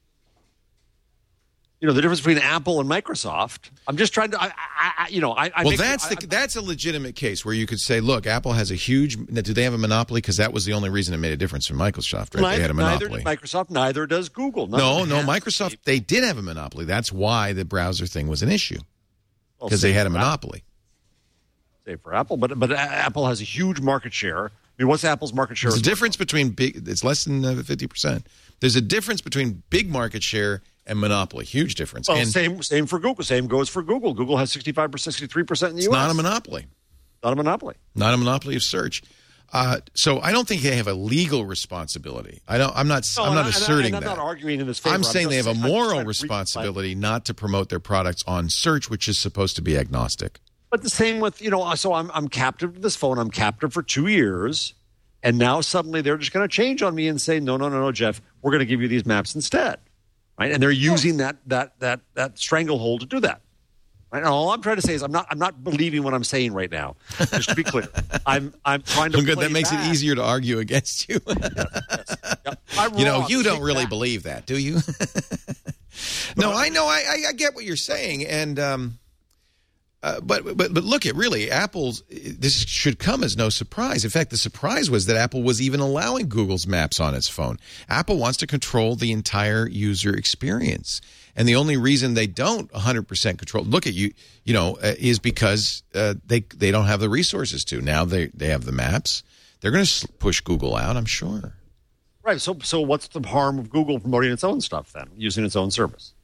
you know, the difference between Apple and Microsoft. I'm just trying to, I, I, I you know, I. I Well, make- that's I- the that's a legitimate case where you could say, look, Apple has a huge. Do they have a monopoly? Because that was the only reason it made a difference for Microsoft. Right? Neither, they had a neither monopoly. did Microsoft. Neither does Google. None no, of no, them have- Microsoft. They did have a monopoly. That's why the browser thing was an issue well, because they same had a for Apple- monopoly. Same for Apple, but but Apple has a huge market share. I mean, what's Apple's market share? There's a difference between big. It's less than uh, fifty percent. There's a difference between big market share and monopoly. Huge difference. Well, and same same for Google. Same goes for Google. Google has sixty-five percent, sixty-three percent in the it's U S. not a monopoly. Not a monopoly. Not a monopoly of search. Uh, so I don't think they have a legal responsibility. I don't. I'm not. No, I'm and not I- and I- asserting and I'm that. not arguing in this favor. I'm saying they just have a saying- I'm just moral trying to read- responsibility not to promote their products on search, which is supposed to be agnostic. But the same with, you know, so I'm I'm captive to this phone. I'm captive for two years. And now suddenly they're just going to change on me and say, no, no, no, no, Jeff, we're going to give you these maps instead. Right. And they're using that that that that stranglehold to do that. Right? All I'm trying to say is I'm not I'm not believing what I'm saying right now. Just to be clear, I'm I'm trying to. Well, good. play That makes back. it easier to argue against you. Yes, yes. Yep. I'm You know, wrong. you don't Take really that. believe that, do you? No, I know. I, I, I get what you're saying, and um, uh, but but but look, at really, Apple's this should come as no surprise. In fact, the surprise was that Apple was even allowing Google's Maps on its phone. Apple wants to control the entire user experience, and the only reason they don't one hundred percent control, look at you, you know, uh, is because uh, they they don't have the resources to. Now they they have the Maps. They're going to push Google out, I'm sure. Right. So so what's the harm of Google promoting its own stuff then, using its own service?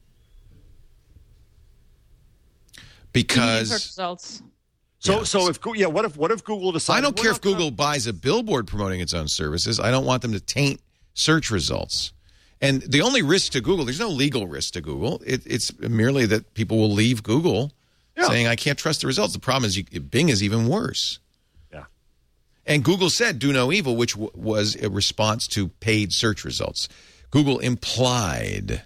Because Search results. So Yeah. so if Goo- yeah, what if what if Google decides? I don't we're care not if gonna- Google buys a billboard promoting its own services. I don't want them to taint search results. And the only risk to Google, there's no legal risk to Google. It, it's merely that people will leave Google Yeah. saying, I can't trust the results. The problem is you, Bing is even worse. Yeah. And Google said, do no evil, which w- was a response to paid search results. Google implied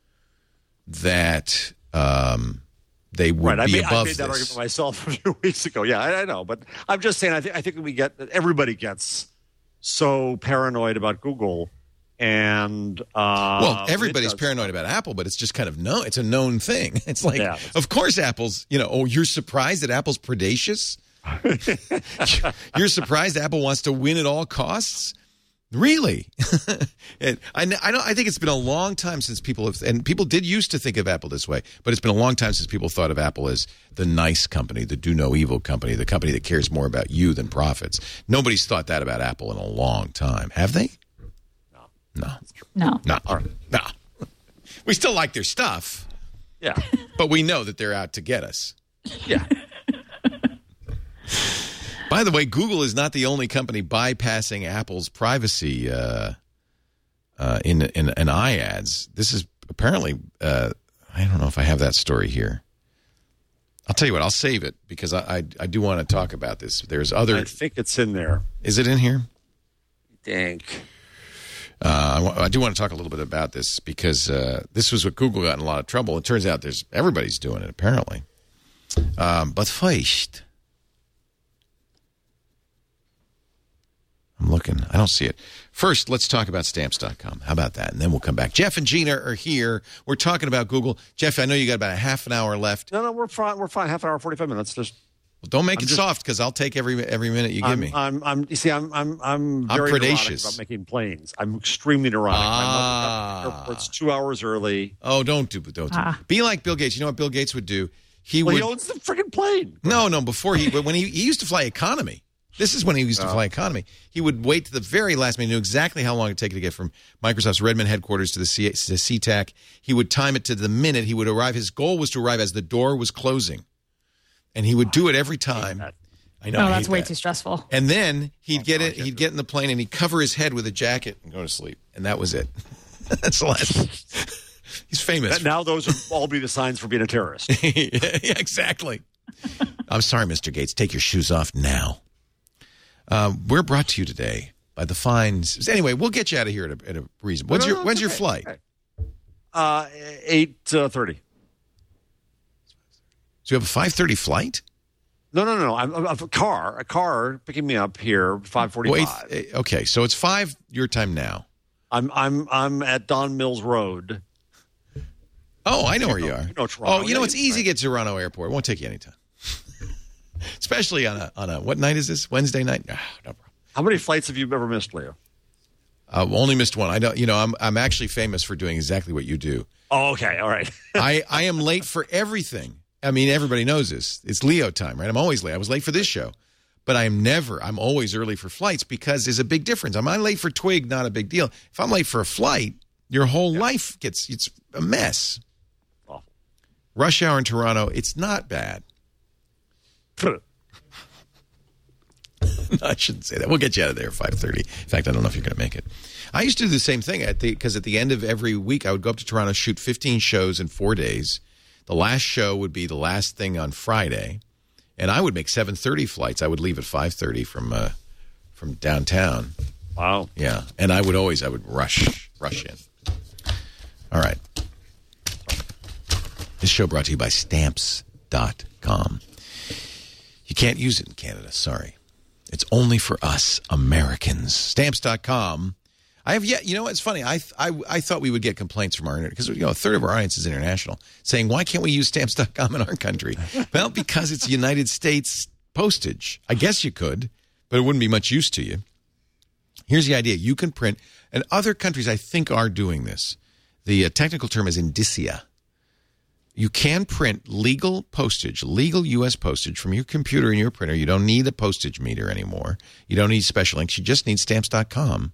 that um, they would Right, I be made, I above made that this. argument myself a few weeks ago. Yeah, I, I know, but I'm just saying. I think I think we get everybody gets so paranoid about Google, and uh, Well, everybody's it does. paranoid about Apple, but it's just kind of known. It's a known thing. It's like, Yeah, that's- of course, Apple's. You know, oh, you're surprised that Apple's predacious. You're surprised Apple wants to win at all costs. Really? And I, I don't. I think it's been a long time since people have, and people did used to think of Apple this way, but it's been a long time since people thought of Apple as the nice company, the do no evil company, the company that cares more about you than profits. Nobody's thought that about Apple in a long time, have they? No. No. No. No. No. We still like their stuff, Yeah, but we know that they're out to get us. yeah. By the way, Google is not the only company bypassing Apple's privacy uh, uh, in, in in iAds. This is apparently, uh, I don't know if I have that story here. I'll tell you what, I'll save it because I I, I do want to talk about this. There's other. I think it's in there. Is it in here? Dang. Uh, I, wa- I do want to talk a little bit about this because uh, this was what Google got in a lot of trouble. It turns out there's everybody's doing it apparently. Um, but first, I'm looking. I don't see it. First, let's talk about Stamps dot com. How about that? And then we'll come back. Jeff and Gina are here. We're talking about Google. Jeff, I know you got about a half an hour left. No, no, we're fine. We're fine. Half an hour, forty-five minutes. Just Well, don't make I'm it just- soft because I'll take every every minute you give I'm, me. I'm, I'm. You see, I'm, I'm, I'm I'm very neurotic predacious. about making planes. I'm extremely neurotic. Ah. My mother got to the airport's two hours early. oh, don't do don't do. Ah. Be like Bill Gates. You know what Bill Gates would do? He Well, would. he owns the freaking plane. No, no. Before he, when he, he used to fly economy. This is when he used to fly economy. He would wait to the very last minute. He knew exactly how long it would take to get from Microsoft's Redmond headquarters to the C- to SeaTac. He would time it to the minute. He would arrive. His goal was to arrive as the door was closing, and he would do it every time. that. I know. No, I that's hate way that. too stressful. And then he'd get no, I it. can't He'd do get in the plane and he'd cover his head with a jacket and go to sleep. And that was it. That's the last. He's famous. That- now those would all be the signs for being a terrorist. Yeah, exactly. I'm sorry, Mister Gates. Take your shoes off now. Uh, we're brought to you today by the fines. Anyway, we'll get you out of here at a, at a reason. When's No, your no, When's it's your okay. flight? Okay. Uh, eight uh, thirty. So you have a five thirty flight? No, no, no. I'm, I'm a car, a car picking me up here, five forty-five. Wait, eh, okay, so it's five your time now. I'm, I'm, I'm at Don Mills Road. Oh, I know where you are. you know Toronto. Oh, you know Yeah, it's you- easy to right. get to Toronto Airport. It won't take you any time. Especially on a on a what night is this? Wednesday night? Ah, no problem. How many flights have you ever missed, Leo? I've only missed one. I don't. You know, I'm I'm actually famous for doing exactly what you do. Oh, okay. All right. I I am late for everything. I mean, everybody knows this. It's Leo time, right? I'm always late. I was late for this show, but I'm never. I'm always early for flights because there's a big difference. Am I late for Twig? Not a big deal. If I'm late for a flight, your whole life gets it's a mess. Awful. Rush hour in Toronto, it's not bad. I shouldn't say that. We'll get you out of there at five thirty. In fact, I don't know if you're going to make it. I used to do the same thing at the because at the end of every week, I would go up to Toronto, shoot fifteen shows in four days. The last show would be the last thing on Friday, and I would make seven thirty flights. I would leave at five thirty from uh, from downtown. Wow. Yeah, and I would always I would rush rush in. All right. This show brought to you by Stamps dot com. You can't use it in Canada, sorry. It's only for us Americans. Stamps dot com. I have yet, you know, it's funny. I, I I thought we would get complaints from our internet because, you know, a third of our audience is international saying, why can't we use Stamps dot com in our country? Well, because it's United States postage. I guess you could, but it wouldn't be much use to you. Here's the idea. You can print, and other countries I think are doing this. The uh, technical term is indicia. You can print legal postage, legal U S postage from your computer and your printer. You don't need a postage meter anymore. You don't need special inks. You just need Stamps dot com.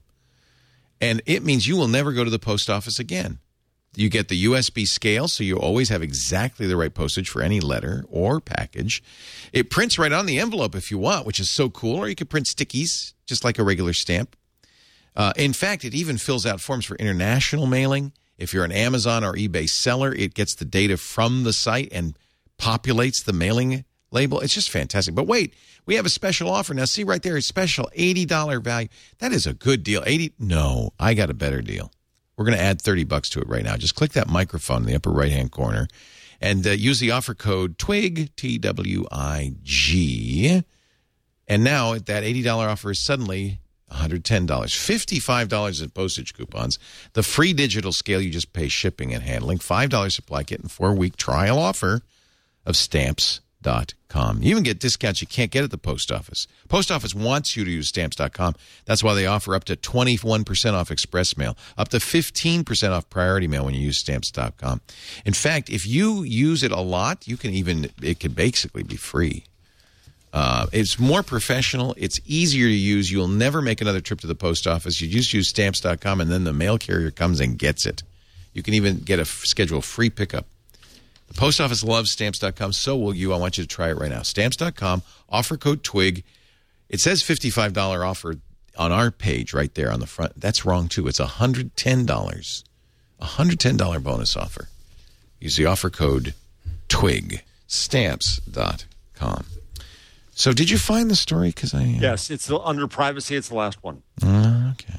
And it means you will never go to the post office again. You get the U S B scale, so you always have exactly the right postage for any letter or package. It prints right on the envelope if you want, which is so cool. Or you can print stickies, just like a regular stamp. Uh, in fact, it even fills out forms for international mailing. If you're an Amazon or eBay seller, it gets the data from the site and populates the mailing label. It's just fantastic. But wait, we have a special offer. Now, see right there, a special eighty dollars value. That is a good deal. eighty No, I got a better deal. We're going to add thirty bucks to it right now. Just click that microphone in the upper right-hand corner and uh, use the offer code TWIG, T W I G. And now that eighty dollars offer is suddenly one hundred ten dollars. fifty-five dollars in postage coupons. The free digital scale, you just pay shipping and handling. five dollars supply kit and four-week trial offer of Stamps dot com. You even get discounts you can't get at the post office. Post office wants you to use Stamps dot com. That's why they offer up to twenty-one percent off express mail, up to fifteen percent off priority mail when you use Stamps dot com. In fact, if you use it a lot, you can even, it could basically be free. Uh, it's more professional. It's easier to use. You'll never make another trip to the post office. You just use Stamps dot com, and then the mail carrier comes and gets it. You can even get a schedule a free pickup. The post office loves Stamps dot com. So will you. I want you to try it right now. Stamps dot com, offer code TWIG. It says fifty-five dollars offer on our page right there on the front. That's wrong, too. It's one hundred ten dollars. one hundred ten dollars bonus offer. Use the offer code TWIG. Stamps dot com. So did you find the story? Because I uh... Yes, it's the, under privacy. It's the last one. Uh, okay.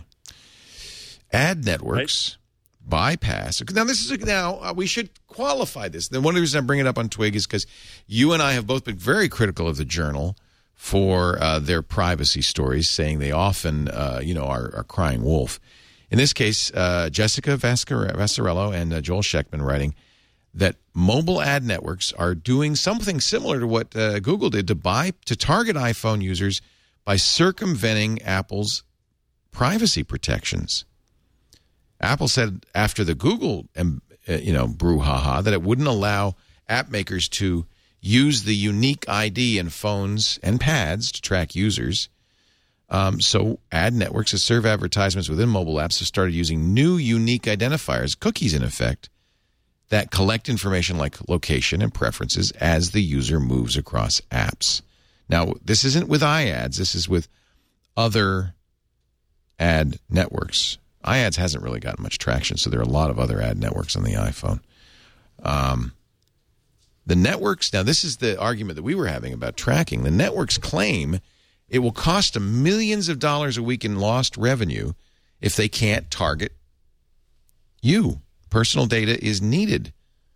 Ad networks right. bypass. Now this is a, now uh, we should qualify this. Then one of the reasons I bring it up on Twig is because you and I have both been very critical of the Journal for uh, their privacy stories, saying they often, uh, you know, are, are crying wolf. In this case, uh, Jessica Vascarello and uh, Joel Sheckman writing that mobile ad networks are doing something similar to what uh, Google did to buy to target iPhone users by circumventing Apple's privacy protections. Apple said after the Google, um, uh, you know, brouhaha that it wouldn't allow app makers to use the unique I D in phones and pads to track users. Um, so ad networks that serve advertisements within mobile apps have started using new unique identifiers, cookies in effect, that collect information like location and preferences as the user moves across apps. Now, this isn't with iAds. This is with other ad networks. iAds hasn't really gotten much traction, so there are a lot of other ad networks on the iPhone. Um, the networks, now this is the argument that we were having about tracking. The networks claim it will cost them millions of dollars a week in lost revenue if they can't target you. Personal data is needed.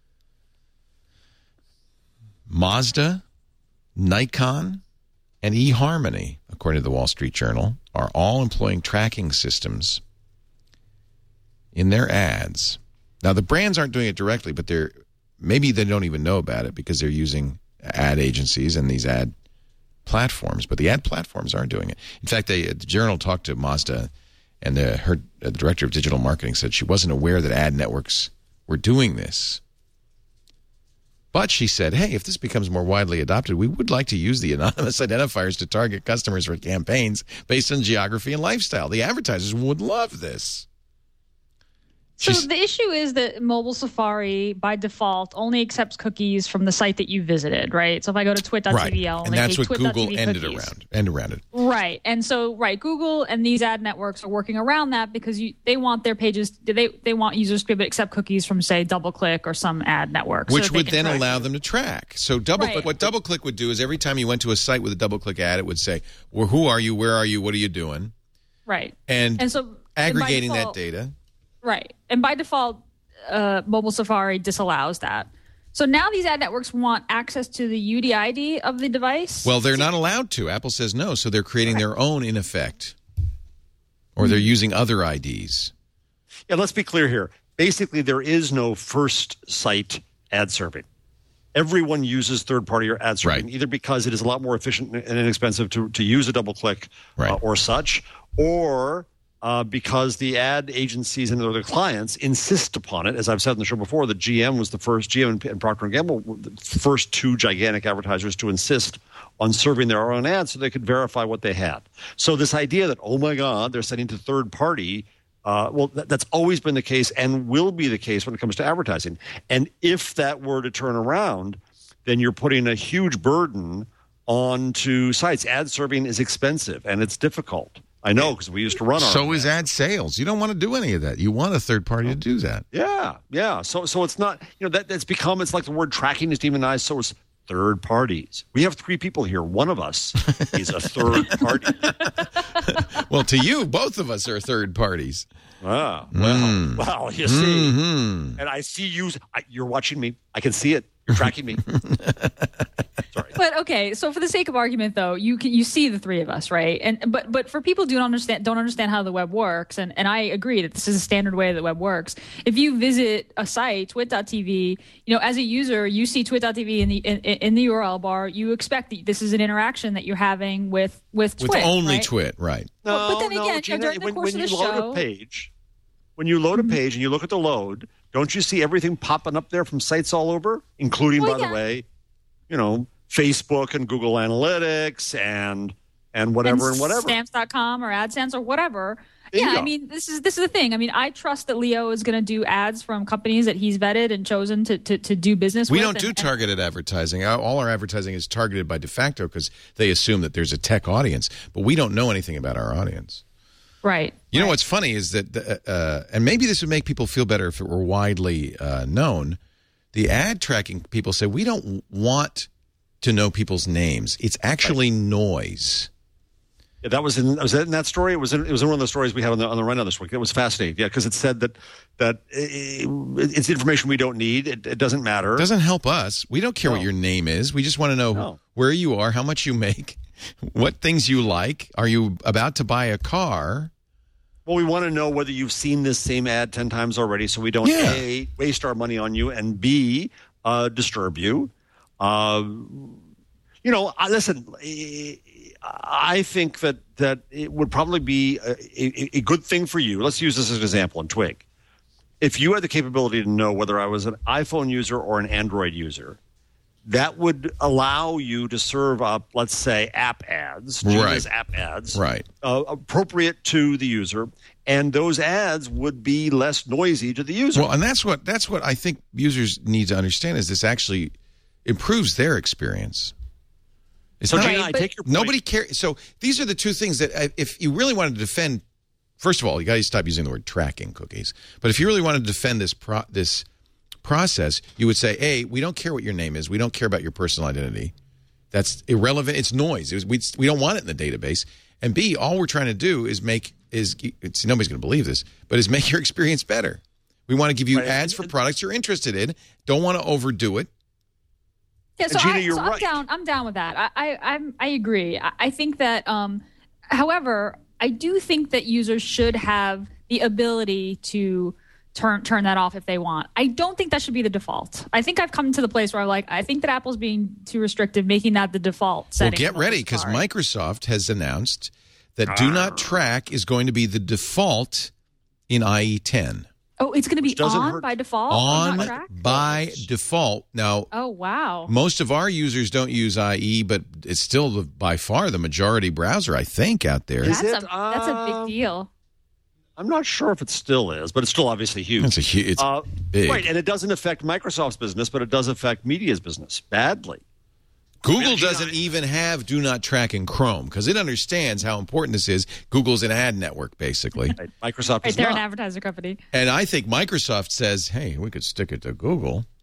Mazda, Nikon, and eHarmony, according to the Wall Street Journal, are all employing tracking systems in their ads. Now, the brands aren't doing it directly, but they're maybe they don't even know about it because they're using ad agencies and these ad platforms. But the ad platforms aren't doing it. In fact, they, the Journal talked to Mazda, and the, her the director of digital marketing said she wasn't aware that ad networks were doing this. But she said, hey, if this becomes more widely adopted, we would like to use the anonymous identifiers to target customers for campaigns based on geography and lifestyle. The advertisers would love this. So She's, the issue is that mobile Safari, by default, only accepts cookies from the site that you visited, right? So if I go to twit dot t v, right. I'll and make that's what twit dot t v Google ended cookies. around, end around it. Right. And so, right, Google and these ad networks are working around that because you, they want their pages, they they want users to be able to accept cookies from, say, DoubleClick or some ad network. Which so that would they can then track allow you. them to track. So double Right. what DoubleClick would do is every time you went to a site with a DoubleClick ad, it would say, well, who are you, where are you, what are you doing? Right. And, And so aggregating and by that default- data. Right. And by default, uh, mobile Safari disallows that. So now these ad networks want access to the U D I D of the device? Well, they're not allowed to. Apple says no, so they're creating their own in effect. Or they're using other I Ds. Yeah, let's be clear here. Basically, there is no first site ad serving. Everyone uses third-party or ad serving, Right. either because it is a lot more efficient and inexpensive to, to use a double-click Right. uh, or such, or uh, because the ad agencies and their clients insist upon it. As I've said in the show before, the G M was the first, G M and, and Procter and Gamble were the first two gigantic advertisers to insist on serving their own ads so they could verify what they had. So this idea that, oh my God, they're sending to third-party, Uh, well, that, that's always been the case and will be the case when it comes to advertising. And if that were to turn around, then you're putting a huge burden onto sites. Ad serving is expensive and it's difficult. I know because we used to run our So own is ad sales. You don't want to do any of that. You want a third party to do that. Yeah, yeah. So, so it's not, you know, that that's become, it's like the word tracking is demonized. So is third parties. We have three people here. One of us is a third party. Well, to you, both of us are third parties. Ah, well, Mm. well, you see, Mm-hmm. and I see you. I, you're watching me. I can see it. You're tracking me. Sorry. But okay, so for the sake of argument, though, you can, you see the three of us, right? And but but for people who don't understand don't understand how the web works, and, and I agree that this is a standard way that the web works. If you visit a site, twit dot t v, you know, as a user, you see twit dot t v in the in, in the U R L bar. You expect that this is an interaction that you're having with with Twit, With only right? Twit, right. No, But- but then no, again, Gina, during the when, course when of you the load show- a page, when you load a page and you look at the load, don't you see everything popping up there from sites all over, including, Well, by yeah. the way, you know, Facebook and Google Analytics and and whatever and, whatever. Stamps dot com or AdSense or whatever. There you Yeah, go. I mean, this is this is the thing. I mean, I trust that Leo is going to do ads from companies that he's vetted and chosen to to, to do business We with. don't do and- targeted advertising. Our- All our advertising is targeted by de facto because they assume that there's a tech audience, but we don't know anything about our audience. Right. You know right. what's funny is that, the, uh, and maybe this would make people feel better if it were widely uh, known, the ad tracking people say, we don't want to know people's names. It's actually noise. Yeah, that was in was that in that story? It was in, it was in one of the stories we had on the on the rundown this week. It was fascinating. Yeah, because it said that that it, it's information we don't need. It, it doesn't matter. It doesn't help us. We don't care No. what your name is. We just want to know No. where you are, how much you make, what things you like. Are you about to buy a car? Well, we want to know whether you've seen this same ad ten times already, so we don't Yeah. A, waste our money on you, and B, uh, disturb you. Uh, you know, I, listen, I think that, that it would probably be a, a, a good thing for you. Let's use this as an example in Twig. If you had the capability to know whether I was an iPhone user or an Android user, that would allow you to serve up, let's say, app ads, Gina's Right. app ads, Right. uh, appropriate to the user, and those ads would be less noisy to the user. Well, and that's what that's what I think users need to understand is this actually improves their experience. It's so, not, Gina, I take your point. nobody cares. So these are the two things that uh, if you really wanted to defend, first of all, you got to stop using the word tracking cookies. But if you really wanted to defend this pro, this process, you would say, A, we don't care what your name is. We don't care about your personal identity. That's irrelevant. It's noise. It was, we, we don't want it in the database. And B, all we're trying to do is make, is it's, nobody's going to believe this, but is make your experience better. We want to give you Right. ads for products you're interested in. Don't want to overdo it. Yeah, so, And Gina, I, you're so I'm right. down. I'm down with that. I I I'm, I agree. I, I think that, um, however, I do think that users should have the ability to turn turn that off if they want. I don't think that should be the default. I think I've come to the place where I'm like, I think that Apple's being too restrictive, making that the default Well, setting. get on ready the because Safari. Microsoft has announced that Do Not Track is going to be the default in I E ten. Oh, it's going to be doesn't on hurt. by default. On not track? by default. Now, Oh wow. most of our users don't use I E, but it's still the, by far the majority browser, I think, out there. Is That's it? a that's a Uh, big deal. I'm not sure if it still is, but it's still obviously huge. It's a huge, it's Uh, big. Right, and it doesn't affect Microsoft's business, but it does affect media's business badly. Google Gina, doesn't I- even have Do Not Track in Chrome because it understands how important this is. Google's an ad network, basically. Right? Microsoft Right, is they're an not. advertiser company. And I think Microsoft says, hey, we could stick it to Google.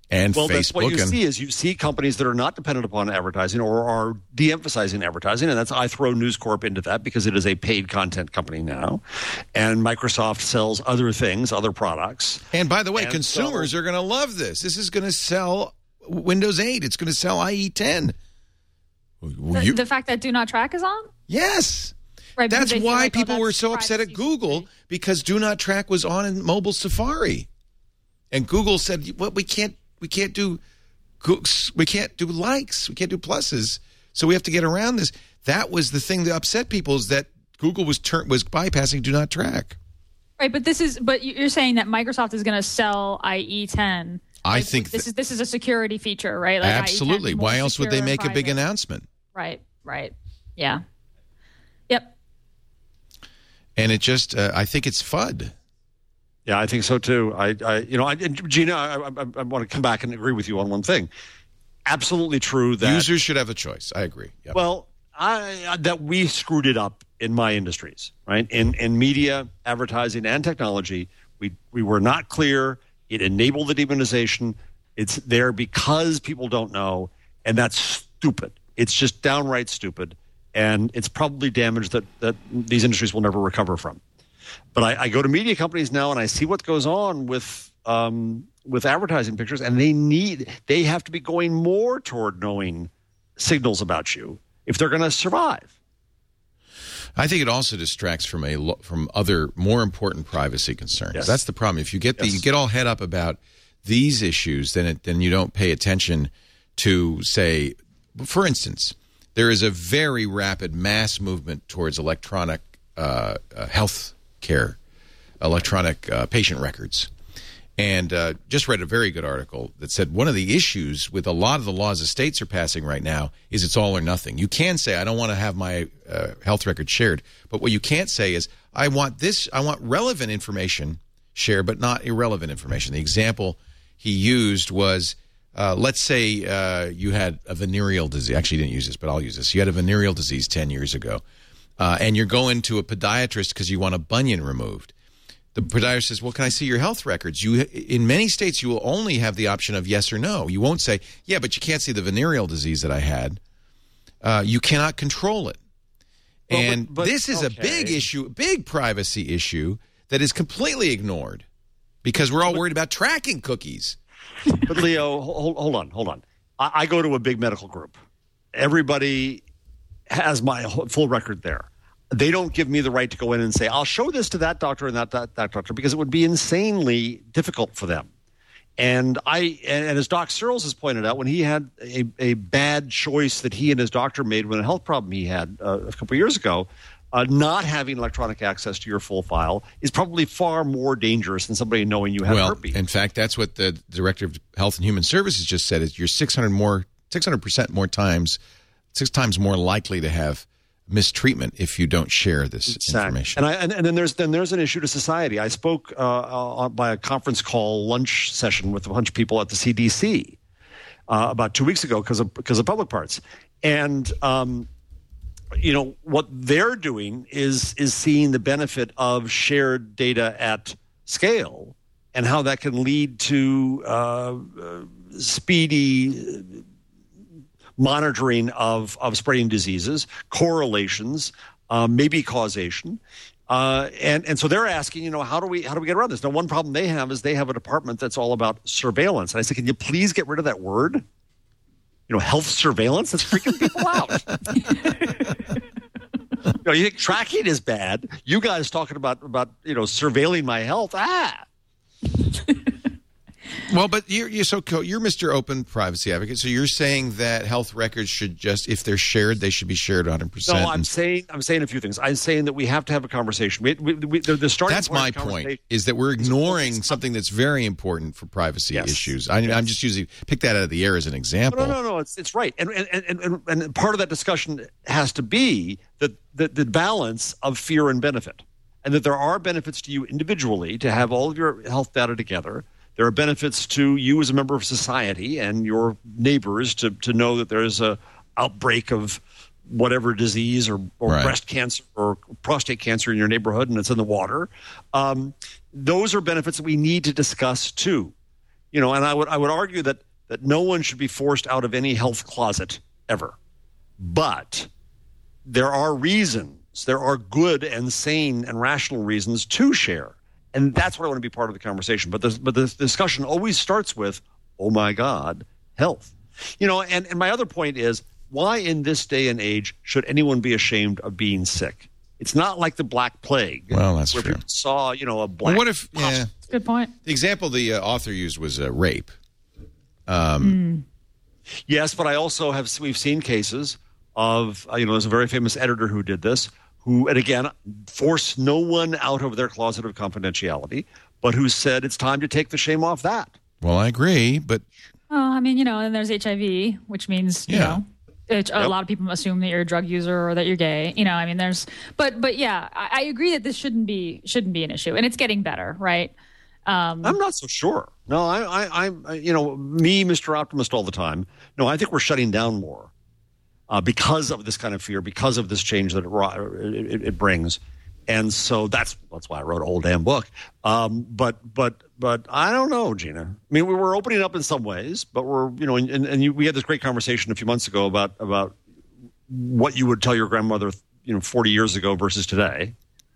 And well, that's Facebook. what you and, see is you see companies that are not dependent upon advertising or are de-emphasizing advertising, and that's I throw News Corp into that because it is a paid content company now, and Microsoft sells other things, other products. and by the way, And consumers so- are going to love this. This is going to sell Windows eight. It's going to sell I E ten. The, You- the fact that Do Not Track is on? yes. Right, because That's they feel why like, oh, people that's were so upset at privacy Google, security. because Do Not Track was on in mobile Safari. And Google said, "Well, we can't we can't do we can't do likes. We can't do pluses. So we have to get around this." That was the thing that upset people, is that Google was turn, was bypassing Do Not Track. Right, but this is but you're saying that Microsoft is going to sell I E ten. I Like, think this that- is this is a security feature, right? Like Absolutely. I E ten 's more Why else would they secure and make a big private. announcement? Right, right. Yeah. Yep. And it just, uh, I think it's FUD. Yeah, I think so too. I, I you know, I, and Gina, I, I, I want to come back and agree with you on one thing. Absolutely true that Users should have a choice. I agree. Yep. Well, I, that we screwed it up in my industries, right? In in media, advertising, and technology, we we were not clear. It enabled the demonization. It's there because people don't know, and that's stupid. It's just downright stupid, and it's probably damage that that these industries will never recover from. But I, I go to media companies now, and I see what goes on with um, with advertising pictures, and they need they have to be going more toward knowing signals about you if they're going to survive. I think it also distracts from a lo- from other more important privacy concerns. Yes. That's the problem. If you get the, Yes. you get all head up about these issues, then it, then you don't pay attention to, say, for instance, there is a very rapid mass movement towards electronic uh, uh, health care, electronic uh, patient records. And uh, just read a very good article that said one of the issues with a lot of the laws the states are passing right now is it's all or nothing. You can say, I don't want to have my uh, health record shared. But what you can't say is, I want this, I want relevant information shared, but not irrelevant information. The example he used was, uh, let's say uh, you had a venereal disease. Actually, he didn't use this, but I'll use this. You had a venereal disease ten years ago, uh, and you're going to a podiatrist because you want a bunion removed. The podiatrist says, well, can I see your health records? You, in many states, you will only have the option of yes or no. You won't say, yeah, but you can't see the venereal disease that I had. Uh, you cannot control it. Well, and but- but- this is a okay. big issue, big privacy issue that is completely ignored because we're all worried about tracking cookies. But Leo, hold, hold on, hold on. I, I go to a big medical group. Everybody has my whole- full record there. They don't give me the right to go in and say, I'll show this to that doctor and that, that, that doctor, because it would be insanely difficult for them. And I, and, and as Doc Searles has pointed out, when he had a, a bad choice that he and his doctor made with a health problem he had uh, a couple of years ago, uh, not having electronic access to your full file is probably far more dangerous than somebody knowing you have Well, herpes. in fact, that's what the director of Health and Human Services just said, is you're six hundred more, six hundred percent more times, six times more likely to have mistreatment if you don't share this Exactly. information. And I and, and then there's then there's an issue to society. I spoke uh, uh, by a conference call lunch session with a bunch of people at the C D C uh, about two weeks ago because of because of public parts, and um, you know what they're doing is is seeing the benefit of shared data at scale and how that can lead to uh, uh, speedy monitoring of, of spreading diseases, correlations, uh, maybe causation. Uh, and, and so they're asking, you know, how do we how do we get around this? Now, one problem they have is they have a department that's all about surveillance. And I said, can you please get rid of that word? You know, health surveillance? That's freaking people out. You know, you think tracking is bad. You guys talking about, about you know, surveilling my health. Ah. Well, but you're, you're so co- you're Mister Open Privacy Advocate, so you're saying that health records should just, if they're shared, they should be shared one hundred No, percent. I'm saying I'm saying a few things. I'm saying that we have to have a conversation. We, we, we, the, the starting That's point my of the point, conversation- is that we're ignoring something that's very important for privacy Yes. issues. I, I'm just using, pick that out of the air as an example. No, no, no, no. It's it's right, and and and, and, and part of that discussion has to be the, the the balance of fear and benefit, and that there are benefits to you individually to have all of your health data together. There are benefits to you as a member of society and your neighbors to to know that there is a outbreak of whatever disease or, or Right. breast cancer or prostate cancer in your neighborhood and it's in the water. Um, those are benefits that we need to discuss too. You You know, and I would I would argue that that no one should be forced out of any health closet ever. But there are reasons, there are good and sane and rational reasons to share. And that's what I want to be part of the conversation. But the, but the discussion always starts with, oh my God, health. You know, and, and my other point is, why in this day and age should anyone be ashamed of being sick? It's not like the Black Plague. Well, that's where true. people saw, you know, a black. Well, what if? Yeah, That's a good point. the example the uh, author used was uh, rape. Um, mm. Yes, but I also have. We've seen cases of, uh, you know, there's a very famous editor who did this, who, and again, forced no one out of their closet of confidentiality, but who said it's time to take the shame off that. Well, I agree, but Well, I mean, you know, and there's H I V, which means, you Yeah. know, it, a Yep. lot of people assume that you're a drug user or that you're gay. You know, I mean, there's, but, but yeah, I, I agree that this shouldn't be, shouldn't be an issue, and it's getting better, right? Um, I'm not so sure. No, I, I, I, you know, me, Mister Optimist, all the time. No, I think we're shutting down more uh, because of this kind of fear, because of this change that it, it, it brings, and so that's that's why I wrote a whole damn book. Um, but but but I don't know, Gina. I mean, we were opening up in some ways, but we're you know, and, and you, we had this great conversation a few months ago about about what you would tell your grandmother, you know, forty years ago versus today.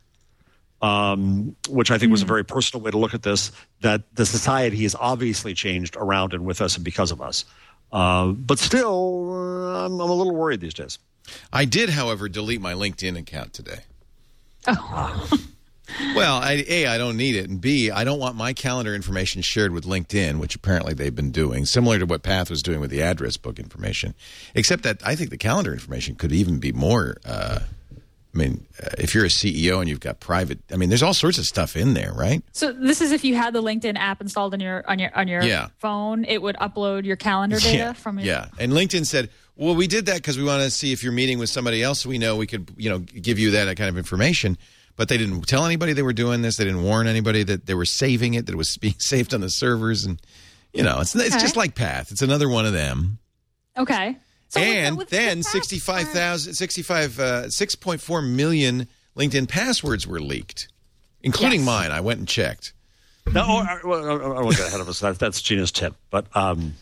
Um, which I think was a very personal way to look at this, that the society has obviously changed around and with us and because of us. Uh, but still, uh, I'm, I'm a little worried these days. I did, however, delete my LinkedIn account today. oh, Well, I, A, I don't need it, and B, I don't want my calendar information shared with LinkedIn, which apparently they've been doing, similar to what Path was doing with the address book information, except that I think the calendar information could even be more uh, I mean, uh, if you're a C E O and you've got private, I mean, there's all sorts of stuff in there, right? so this is if you had the LinkedIn app installed on your on your on your Yeah. phone, it would upload your calendar data yeah. from your. Yeah. And LinkedIn said, well, we did that because we want to see if you're meeting with somebody else. So we know we could, you know, give you that kind of information. But they didn't tell anybody they were doing this. They didn't warn anybody that they were saving it, that it was being saved on the servers. And, you know, it's, it's Okay. just like Path. It's another one of them. Okay. So with the- and with the then password- sixty-five thousand, sixty-five, uh, six point four million LinkedIn passwords were leaked, including Yes. mine. I went and checked. No, I, well, I, I won't get ahead of us. That, that's Gina's tip. But um,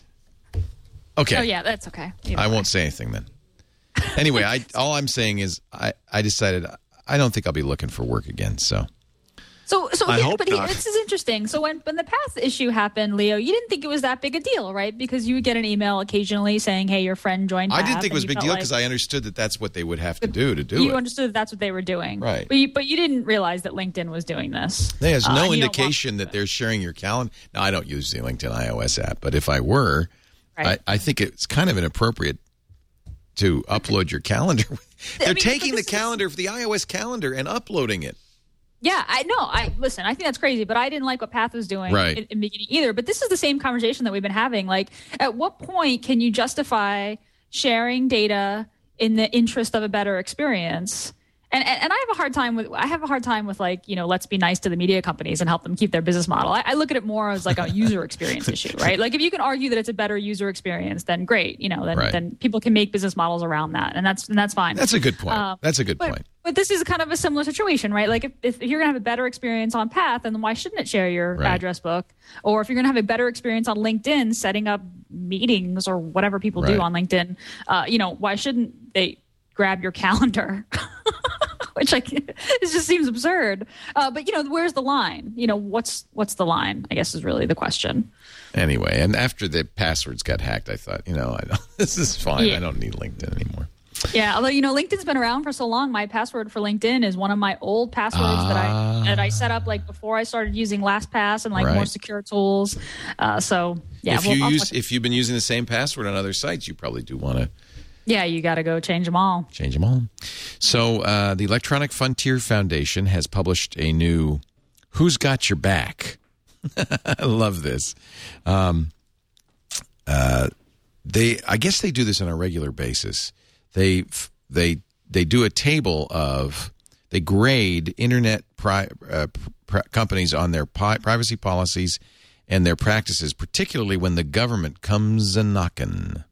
Okay. Oh yeah, that's okay. Either I way. won't say anything then. Anyway, I all I'm saying is I, I decided I don't think I'll be looking for work again. So So, so I here, hope but here, not. this is interesting. So when when the Path issue happened, Leo, you didn't think it was that big a deal, right? Because you would get an email occasionally saying, "Hey, your friend joined." I Path," didn't think it was a and big you deal felt because like- I understood that that's what they would have to do to do you it. understood that that's what they were doing, Right. But you, but you didn't realize that LinkedIn was doing this. There's Uh, no and you don't want- indication that they're sharing your calendar. Now, I don't use the LinkedIn iOS app, but if I were, Right. I, I think it's kind of inappropriate to upload your calendar. They're mean, but taking the this is- calendar, the iOS calendar, and uploading it. Yeah, I know. I listen. I think that's crazy, but I didn't like what Path was doing Right. in, in the beginning either. But this is the same conversation that we've been having. Like, at what point can you justify sharing data in the interest of a better experience? And, and and I have a hard time with I have a hard time with like you know let's be nice to the media companies and help them keep their business model. I, I look at it more as like a user experience issue, right? Like if you can argue that it's a better user experience, then great, you know, then Right. then people can make business models around that, and that's and that's fine. That's a good point. Um, That's a good but, point. But this is kind of a similar situation, right? Like if, if you're going to have a better experience on Path, then why shouldn't it share your Right. address book? Or if you're going to have a better experience on LinkedIn, setting up meetings or whatever people Right. do on LinkedIn, uh, you know, why shouldn't they grab your calendar? Which like it just seems absurd. Uh, but you know, where's the line? You know, what's what's the line? I guess is really the question. Anyway, and after the passwords got hacked, I thought, you know, I don't, this is fine. Yeah. I don't need LinkedIn anymore. Yeah, although you know LinkedIn's been around for so long, my password for LinkedIn is one of my old passwords that I that I set up like before I started using LastPass and like Right. more secure tools. Uh, so yeah, if we'll- you I'll use, talk- if you've been using the same password on other sites, you probably do want to yeah, you got to go change them all. change them all. So uh, the Electronic Frontier Foundation has published a new "Who's Got Your Back." I love this. Um, uh, they, I guess, they do this on a regular basis. They they they do a table of they grade internet pri, uh, pr- companies on their pi- privacy policies and their practices, particularly when the government comes a knocking.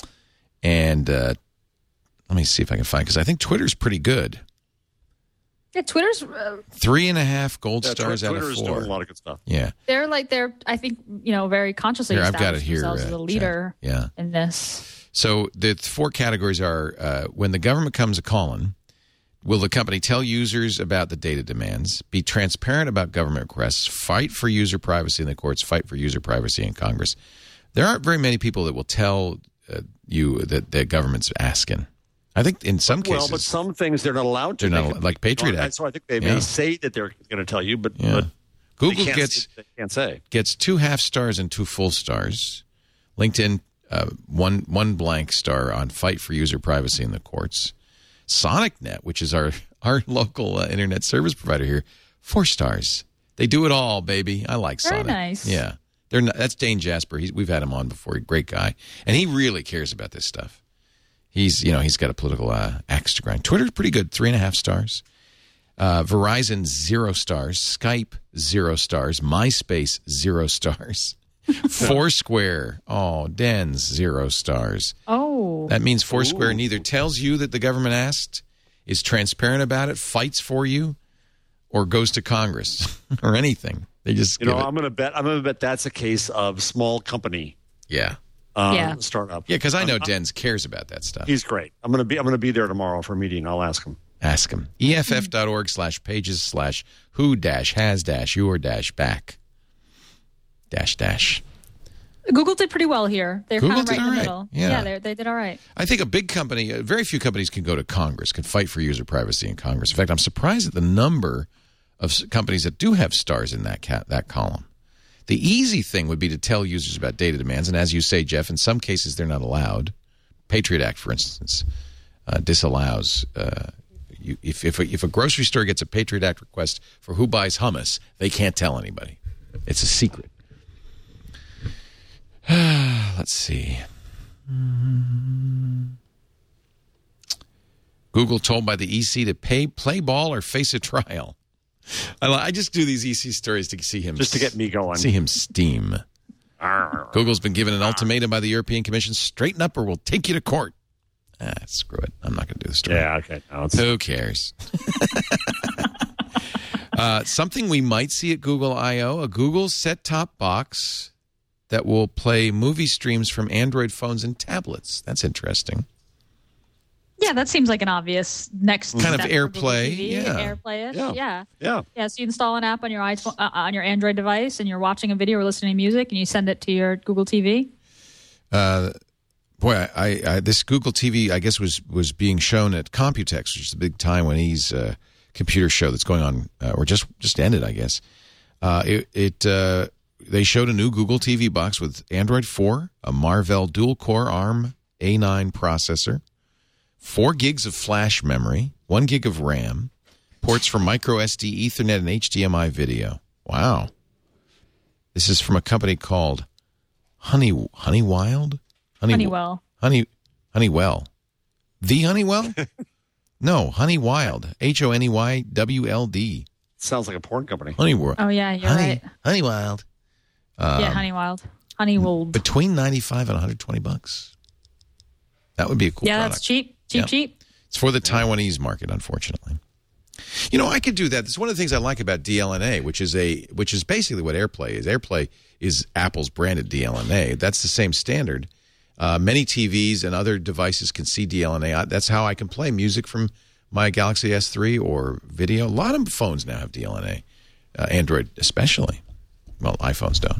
And uh, let me see if I can find, because I think Twitter's pretty good. Yeah, Twitter's uh, Three and a half gold Yeah, stars out Twitter's of four. doing a lot of good stuff. Yeah. they're like they're I think you know very consciously Here, I've got it established here, themselves uh, as a leader Jack. Yeah. in this. So the four categories are uh, when the government comes a calling, will the company tell users about the data demands, be transparent about government requests, fight for user privacy in the courts, fight for user privacy in Congress? There aren't very many people that will tell uh, you that the government's asking. I think in some cases. Well, but some things they're not allowed to. They're They not can- like Patriot Act. So I think they Yeah. may say that they're going to tell you, but, Yeah. but Google they can't gets say, they can't say. gets two half stars and two full stars. LinkedIn, uh, one one blank star on fight for user privacy in the courts. SonicNet, which is our our local uh, internet service provider here, four stars. They do it all, baby. I like Very Sonic. nice. Yeah, they're not, that's Dane Jasper. He's, we've had him on before. Great guy, and he really cares about this stuff. He's you know he's got a political uh, axe to grind. Twitter's pretty good, three and a half stars. Uh, Verizon, zero stars. Skype, zero stars. MySpace, zero stars. Foursquare, oh, Dens, zero stars. Oh, That means Foursquare neither tells you that the government asked, is transparent about it, fights for you, or goes to Congress or anything. They just You give know, it. I'm going to bet. I'm going to bet that's a case of small company Yeah, um, Yeah. startup. yeah, because I know Um, Dens cares about that stuff. He's great. I'm going to be. I'm going to be there tomorrow for a meeting. I'll ask him. Ask him. E F F dot org slash pages slash who dash has dash your dash back dash dash. Google did pretty well here. They're Google kind of did right in the all right. middle. Yeah. they they did all right. I think a big company, uh, very few companies can go to Congress, can fight for user privacy in Congress. In fact, I'm surprised at the number of s- companies that do have stars in that cat, that column. The easy thing would be to tell users about data demands, and as you say, Jeff, in some cases they're not allowed. Patriot Act, for instance, uh, disallows. Uh, you, if, if, a, if a grocery store gets a Patriot Act request for who buys hummus, they can't tell anybody. It's a secret. Let's see. Google told by the E C to pay, play ball or face a trial. I, li- I just do these E C stories to see him Just to get me going. See him steam. Google's been given an ultimatum by the European Commission: straighten up, or we'll take you to court. Ah, screw it. I'm not going to do the story. Yeah. Okay. No, it's, Who cares? uh, something we might see at Google I O: a Google set-top box that will play movie streams from Android phones and tablets. That's interesting. Yeah, that seems like an obvious next Kind of step for Google AirPlay, T V. yeah. AirPlay-ish. Yeah. Yeah. yeah. Yeah, so you install an app on your iPhone, uh, on your Android device, and you're watching a video or listening to music, and you send it to your Google T V. Uh, boy, I, I this Google T V, I guess, was was being shown at Computex, which is a big Taiwanese uh, computer show that's going on, uh, or just just ended, I guess. Uh, it it uh, they showed a new Google T V box with Android four, a Marvell dual-core ARM A nine processor, four gigs of flash memory, one gig of RAM, ports for micro S D, Ethernet, and H D M I video. Wow. This is from a company called Honey Honeywild? Honey, Honeywell. Honey Honeywell. The Honeywell? No, Honeywild. H O N E Y W L D. Sounds like a porn company. Honeywild. Oh, yeah, you're Honey, right. Honeywild. yeah, Honeywild. Honeywild. Between ninety-five and one hundred twenty bucks. That would be a cool yeah, product. that's cheap. Cheap, Yep. cheap. It's for the Taiwanese market, unfortunately. You know, I could do that. That's one of the things I like about D L N A, which is a which is basically what AirPlay is. AirPlay is Apple's branded D L N A. That's the same standard. Uh, many T Vs and other devices can see D L N A. I, that's how I can play music from my Galaxy S three or video. A lot of phones now have D L N A, uh, Android especially. Well, iPhones don't.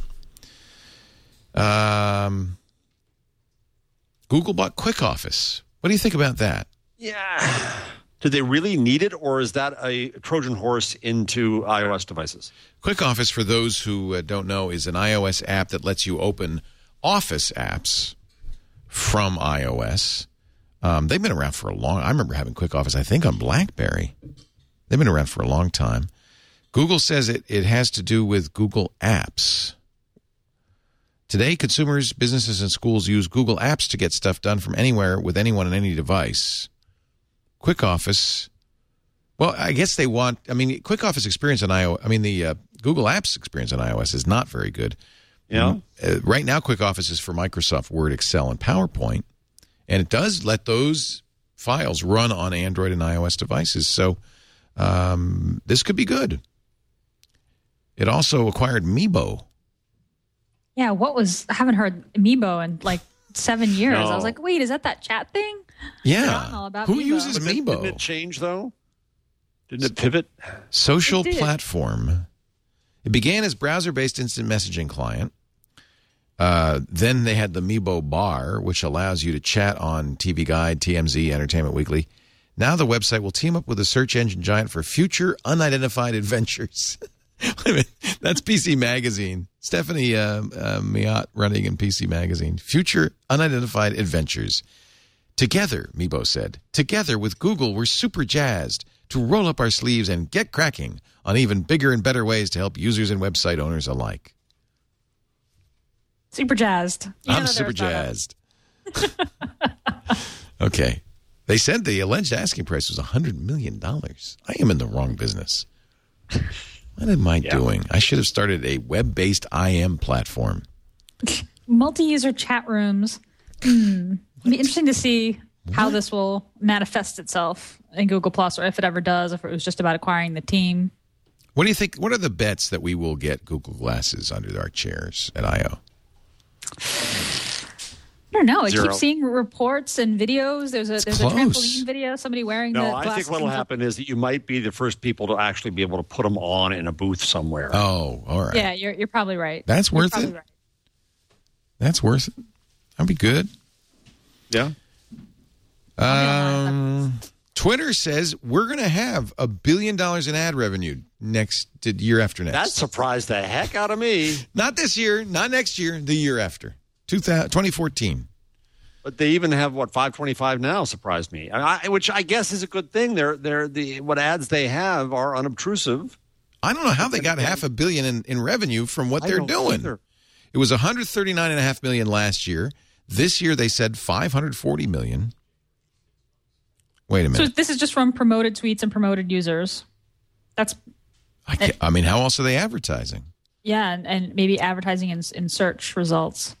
Um, Google bought QuickOffice. What do you think about that? Yeah. Do they really need it, or is that a Trojan horse into iOS devices? QuickOffice, for those who uh, don't know, is an iOS app that lets you open Office apps from iOS. Um, they've been around for a long. I remember having QuickOffice, I think, on BlackBerry. They've been around for a long time. Google says it, it has to do with Google Apps. Today, consumers, businesses, and schools use Google Apps to get stuff done from anywhere with anyone on any device. QuickOffice, well, I guess they want, I mean, QuickOffice experience on iOS, I mean, the uh, Google Apps experience on iOS is not very good. Yeah. Uh, right now, QuickOffice is for Microsoft Word, Excel, and PowerPoint, and it does let those files run on Android and iOS devices. So Um, this could be good. It also acquired Meebo. Yeah, what was? I haven't heard Meebo in like seven years. No. I was like, wait, is that that chat thing? Yeah. all about Who Meebo. uses But didn't- Meebo? Didn't it change, though? Didn't it pivot? Social It did. platform. It began as browser-based instant messaging client. Uh, then they had the Meebo Bar, which allows you to chat on T V Guide, T M Z, Entertainment Weekly. Now the website will team up with a search engine giant for future unidentified adventures. Wait a minute. That's P C Magazine. Stephanie uh, uh, Miot running in P C Magazine. Future unidentified adventures. Together, Meebo said, together with Google, we're super jazzed to roll up our sleeves and get cracking on even bigger and better ways to help users and website owners alike. Super jazzed. You know I'm that super they're a startup. jazzed. Okay. They said the alleged asking price was one hundred million dollars. I am in the wrong business. What am I Yeah. doing? I should have started a web-based I M platform. Multi-user chat rooms. Hmm. It'll be interesting to see how this will manifest itself in Google Plus, or if it ever does, if it was just about acquiring the team. What do you think? What are the bets that we will get Google Glasses under our chairs at I O? I don't know. I Zero. keep seeing reports and videos. There's a there's close. a trampoline video, somebody wearing the No, I glasses. think what will happen is that you might be the first people to actually be able to put them on in a booth somewhere. Oh, all right. Yeah, you're you're probably right. That's You're worth probably it? right. That's worth it. That'd be good. Yeah. Um, Twitter says we're going to have a billion dollars in ad revenue next to year after next. That surprised the heck out of me. Not this year, not next year, the year after. two thousand, twenty fourteen. But they even have what five twenty-five now surprised me, I, which I guess is a good thing. They're they're the what ads they have are unobtrusive. I don't know how they got half a billion in, in revenue from what I they're don't doing. either. It was one hundred thirty-nine point five million last year. This year they said five hundred forty million. Wait a So minute. this is just from promoted tweets and promoted users. That's I, can't, I mean, how else are they advertising? yeah, and, and maybe advertising in in search results.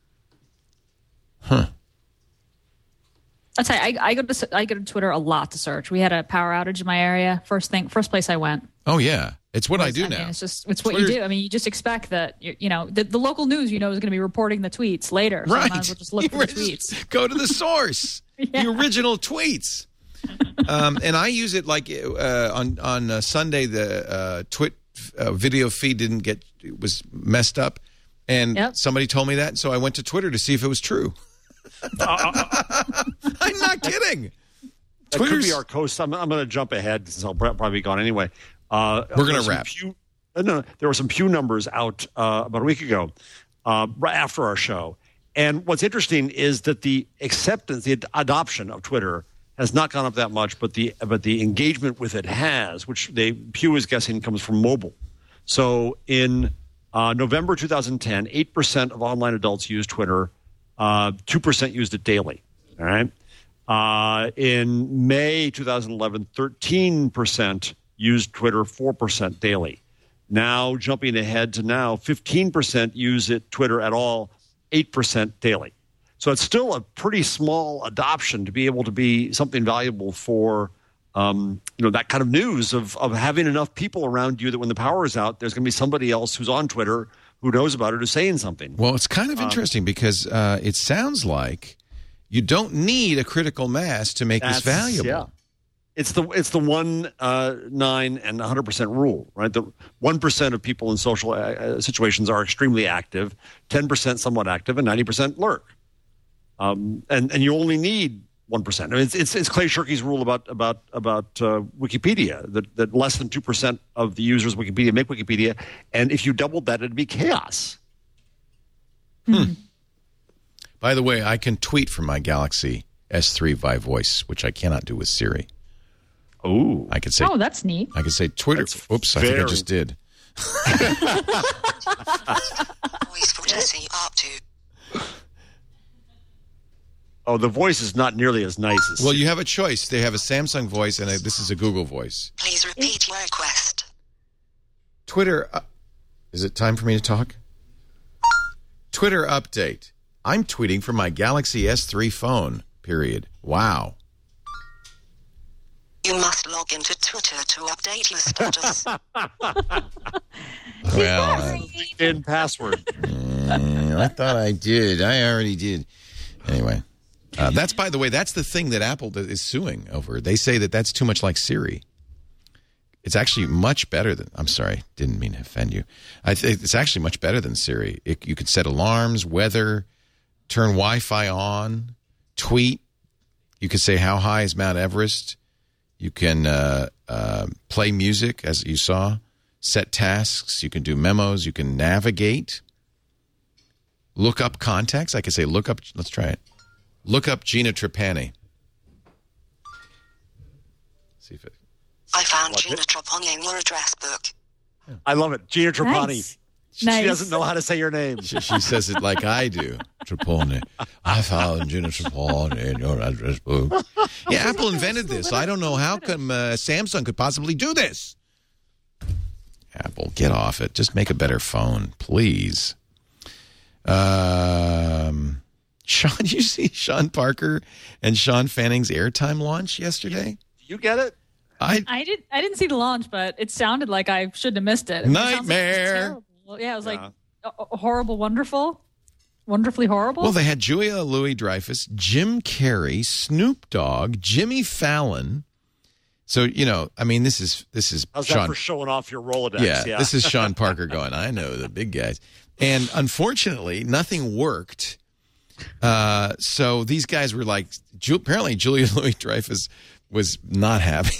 Huh. I'll tell you, I, I go to I go to Twitter a lot to search. We had a power outage in my area. First thing, first place I went. Oh, yeah. It's what I do mean, now. It's just it's what Twitter's- you do. I mean, you just expect that you, you know the, the local news you know is going to be reporting the tweets later. So Right. I might as well just look You for the just tweets. Go to the source, the original tweets. Um, and I use it like uh, on on uh, Sunday. The uh, twit uh, video feed didn't get it was messed up, and Yep. somebody told me that, so I went to Twitter to see if it was true. I'm not kidding. That could be our coast. I'm, I'm going to jump ahead since I'll probably be gone anyway. Uh, We're gonna there were some wrap. Pew, uh, no, no, there were some Pew numbers out uh, about a week ago, uh, right after our show. And what's interesting is that the acceptance, the ad- adoption of Twitter has not gone up that much, but the but the engagement with it has, which they Pew is guessing comes from mobile. So in uh, November two thousand ten, eight percent of online adults used Twitter, uh, two percent used it daily. All right. Uh, in May two thousand eleven, thirteen percent used Twitter, four percent daily. Now, jumping ahead to now, fifteen percent use it Twitter at all, eight percent daily. So it's still a pretty small adoption to be able to be something valuable for um, you know that kind of news of of having enough people around you that when the power is out, there's going to be somebody else who's on Twitter who knows about it, who's saying something. Well, it's kind of interesting because uh, it sounds like you don't need a critical mass to make this That's- valuable. Yeah. It's the it's the one uh, nine and one hundred percent rule, right? The one percent of people in social uh, situations are extremely active, ten percent somewhat active, and ninety percent lurk. Um, and and you only need one percent. I mean, it's, it's it's Clay Shirky's rule about about about uh, Wikipedia that that less than two percent of the users of Wikipedia make Wikipedia, and if you doubled that, it'd be chaos. Hmm. By the way, I can tweet from my Galaxy S three by voice, which I cannot do with Siri. Oh, I could say. Oh, that's neat. I could say Twitter. That's Oops, I think I very- just did. Voice for Jesse up to. oh, the voice is not nearly as nice as. Well, you have a choice. They have a Samsung voice, and a, this is a Google voice. Please repeat your request. Twitter. Uh, is it time for me to talk? Twitter update. I'm tweeting from my Galaxy S three phone. Period. Wow. You must log into Twitter to update your status. Well, uh, In password. mm, I thought I did. I already did. Anyway, uh, that's, by the way, that's the thing that Apple is suing over. They say that that's too much like Siri. It's actually much better than, I'm sorry, didn't mean to offend you. I think it's actually much better than Siri. It, you could set alarms, weather, turn Wi-Fi on, tweet. You could say, how high is Mount Everest? You can uh, uh, play music, as you saw, set tasks. You can do memos. You can navigate. Look up contacts. I could say, look up, let's try it. Look up Gina Trapani. See if it. I found Gina Trapani in your address book. I love it. Gina Trapani. Nice. She Nice. doesn't know how to say your name. She, she says it like I do. Trapani. I found Gina Trapani in your address book. Yeah, Apple invented this. I don't know how come uh, Samsung could possibly do this. Apple, get off it. Just make a better phone, please. Um, Sean, did you see Sean Parker and Sean Fanning's Airtime launch yesterday? You get it? I I did. I didn't see the launch, but it sounded like I shouldn't have missed it. I mean, it sounds like it was Nightmare. terrible. Yeah, it was like uh, horrible, wonderful, wonderfully horrible. Well, they had Julia Louis-Dreyfus, Jim Carrey, Snoop Dogg, Jimmy Fallon. So, you know, I mean, this is this is How's Sean. that for showing off your Rolodex? Yeah, Yeah, this is Sean Parker going, I know the big guys. And unfortunately, nothing worked. Uh, so these guys were like, Ju- apparently Julia Louis-Dreyfus was not happy.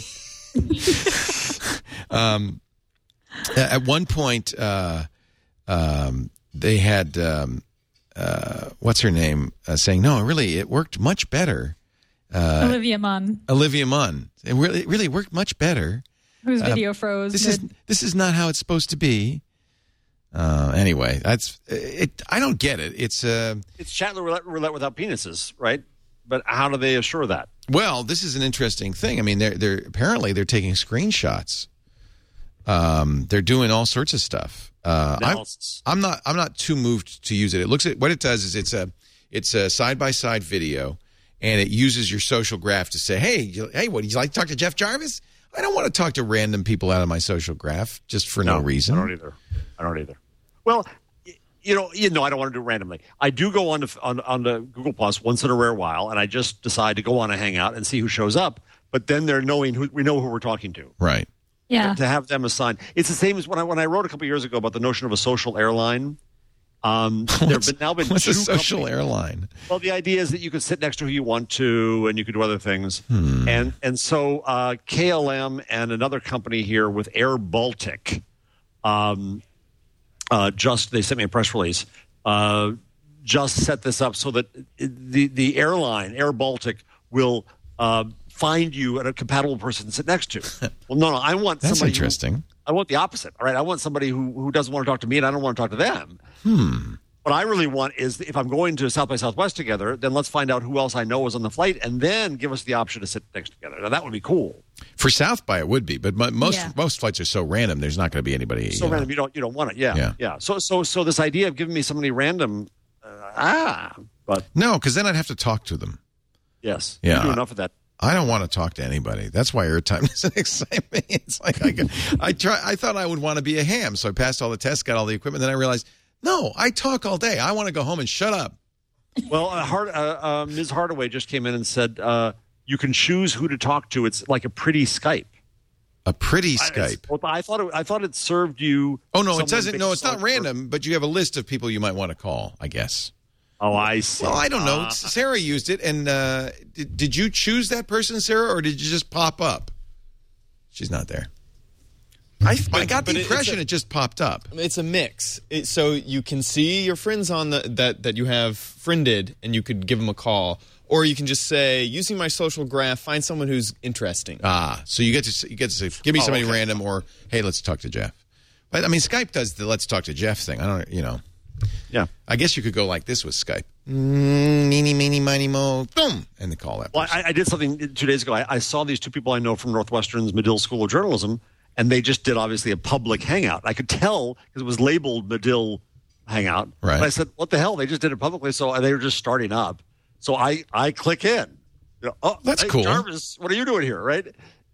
um, at one point, uh, um, they had, um, uh, what's her name, uh, saying, no, really, it worked much better. Uh, Olivia Munn, Olivia Munn. It really, it really worked much better. whose video froze. This is mid- this is not how it's supposed to be. Uh, anyway, that's it. I don't get it. It's uh, It's chat roulette, roulette without penises, right? But how do they assure that? well, this is an interesting thing. I mean, they're they're apparently they're taking screenshots. Um, they're doing all sorts of stuff. Uh, I'm, Analysis. I'm not I'm not too moved to use it. It looks at what it does is it's a it's a side by side video, and it uses your social graph to say, hey, you, hey, what, would you like to talk to Jeff Jarvis? I don't want to talk to random people out of my social graph just for no, reason. I don't either. I don't either. Well, y- you know, you know, I don't want to do it randomly. I do go on to on, on to Google Plus once in a rare while, and I just decide to go on a hangout and see who shows up. But then they're knowing who we know who we're talking to. Right. yeah. To have them assign, it's the same as when I when I wrote a couple years ago about the notion of a social airline. Um, there have been, now been What's two a social companies- airline? Well, the idea is that you can sit next to who you want to, and you can do other things. Hmm. And and so uh, K L M and another company here with Air Baltic, um, uh, just they sent me a press release. Uh, just set this up so that the the airline Air Baltic will uh, find you a compatible person to sit next to. Well, no, no, I want That's somebody who- interesting. I want the opposite. All right, I want somebody who who doesn't want to talk to me, and I don't want to talk to them. Hmm. What I really want is if I'm going to South by Southwest together, then let's find out who else I know is on the flight, and then give us the option to sit next together. Now that would be cool. For South by it would be, but mo- most Yeah. most flights are so random. There's not going to be anybody. So you know. random, you don't you don't want it. Yeah, Yeah. yeah, So so so this idea of giving me somebody random, uh, ah, but No, because then I'd have to talk to them. yes, Yeah. you do enough of that. I don't want to talk to anybody. That's why airtime doesn't excite me. It's like I, could, I try. I thought I would want to be a ham, so I passed all the tests, got all the equipment. Then I realized, no, I talk all day. I want to go home and shut up. Well, uh, Hard, uh, uh, Miz Hardaway just came in and said uh, you can choose who to talk to. It's like a pretty Skype. A pretty I- it's- Skype. well, I thought it, I thought it served you. Oh no, someone it doesn't. No, it's based not on- random. But you have a list of people you might want to call. I guess. Oh, I see. Well, I don't know. Ah. Sarah used it, and uh, did, did you choose that person, Sarah, or did you just pop up? She's not there. I, I got but the it- it's impression a- it just popped up. It's a mix. It, so you can see your friends on the that that you have friended, and you could give them a call, or you can just say, using my social graph, find someone who's interesting. Ah, so you get to you get to say, give me Oh, somebody okay. random, or hey, let's talk to Jeff. But I mean, Skype does the let's talk to Jeff thing. I don't, you know. Yeah. I guess you could go like this with Skype. Mm, meeny, meeny, miny, mo, boom, and they call that Well, person. I, I did something two days ago. I, I saw these two people I know from Northwestern's Medill School of Journalism, and they just did obviously a public hangout. I could tell because it was labeled Medill Hangout. Right. But I said, "What the hell?" They just did it publicly, so they were just starting up. So I I click in. You know, oh, That's hey, cool. Jarvis, what are you doing here? Right.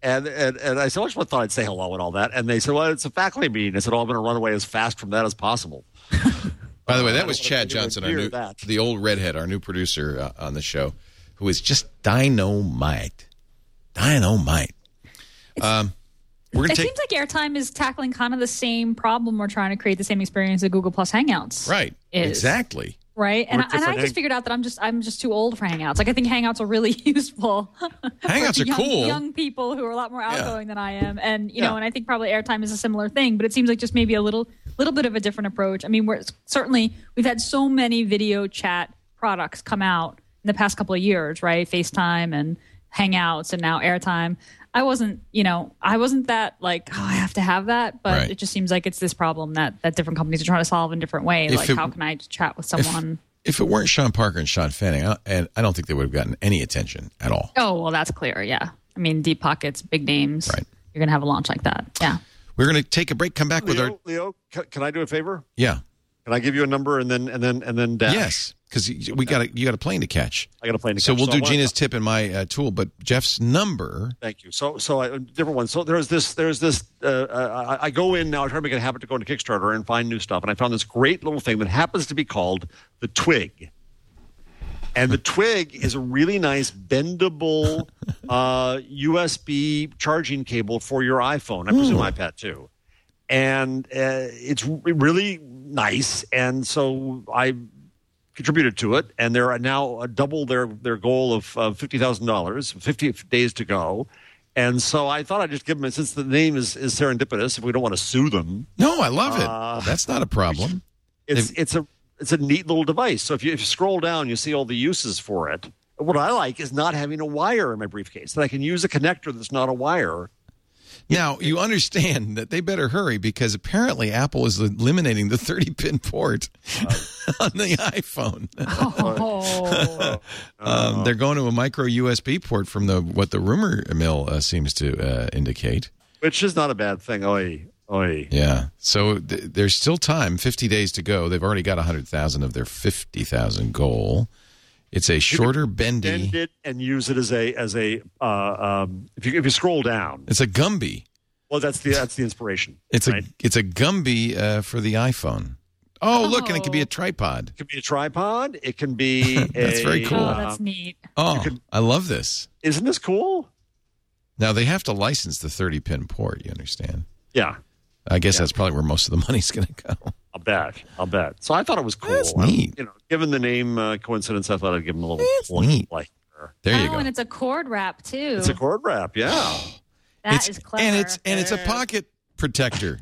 And, and and I said, well, I thought I'd say hello and all that. And they said, well, it's a faculty meeting. I said, oh, I'm going to run away as fast from that as possible. By the way, that Uh, was I don't Chad wanna Johnson, our hear new, that. the old redhead, our new producer uh, on the show, who is just dynamite. Dynamite. Um, we're It going to take seems like Airtime is tackling kind of the same problem. We're trying to create the same experience that Google Plus Hangouts. right. is. Exactly. Right. And, We're I- and I different just hang- figured out that I'm just I'm just too old for Hangouts. Like I think Hangouts are really useful. Hangouts for are young, cool. Young people who are a lot more outgoing than I am, and you Yeah. know, and I think probably Airtime is a similar thing. But it seems like just maybe a little little bit of a different approach. I mean, we're certainly we've had so many video chat products come out in the past couple of years, right? FaceTime and Hangouts, and now Airtime. I wasn't, you know, I wasn't that like, oh, I have to have that, but Right. it just seems like it's this problem that that different companies are trying to solve in different ways. If Like, it- how can I chat with If, someone? if it weren't Sean Parker and Sean Fanning, I, and I don't think they would have gotten any attention at all. Oh, well, that's clear. Yeah. I mean, deep pockets, big names. Right. You're going to have a launch like that. Yeah. We're going to take a break, come back with our. Leo, Leo can, can I do a favor? Yeah. Can I give you a number and then and then and then dash? Yes. Because we got a, you got a plane to catch. I got a plane to So catch. we'll do I want- Gina's tip and my uh, tool, but Jeff's number. Thank you. So, so I, different one. So there's this, there's this. Uh, uh, I I go in now. I try to make it a habit to go into Kickstarter and find new stuff. And I found this great little thing that happens to be called the Twig. And the Twig is a really nice bendable uh, U S B charging cable for your iPhone. I presume iPad too. And uh, it's re- really nice. And so I contributed to it, and they're now uh, double their their goal of uh, fifty thousand dollars, fifty days to go. And so I thought I'd just give them, since the name is, is serendipitous, if we don't want to sue them, No, I love it. Uh, That's not a problem. it's it's a it's a neat little device. So if you, if you scroll down, you see all the uses for it. What I like is not having a wire in my briefcase, that I can use a connector that's not a wire. Now, you understand that they better hurry because apparently Apple is eliminating the thirty-pin port on the iPhone. Oh. Um, they're going to a micro U S B port from the what the rumor mill uh, seems to uh, indicate. Which is not a bad thing. Oi, oi. Yeah. So th- there's still time, fifty days to go. They've already got one hundred thousand of their fifty thousand goal. It's a shorter, bendy. Bend it and use it as a as a uh, um, if you if you scroll down. It's a Gumby. Well, that's the that's the inspiration. It's right? a it's a Gumby uh, for the iPhone. Oh, look, and it could be a tripod. It could be a tripod. It can be. That's a, very cool. Oh, uh, that's neat. Oh, could- I love this. Isn't this cool? Now they have to license the thirty-pin port. You understand? Yeah, I guess that's probably where most of the money's going to go. I'll bet. I'll bet. So I thought it was cool. That's I- neat. you know, given the name uh, coincidence, I thought I'd give them a little That's point neat. like. There you oh, go. and it's a cord wrap too. It's a cord wrap. Yeah. That It's- is clever. and it's and it's a pocket protector.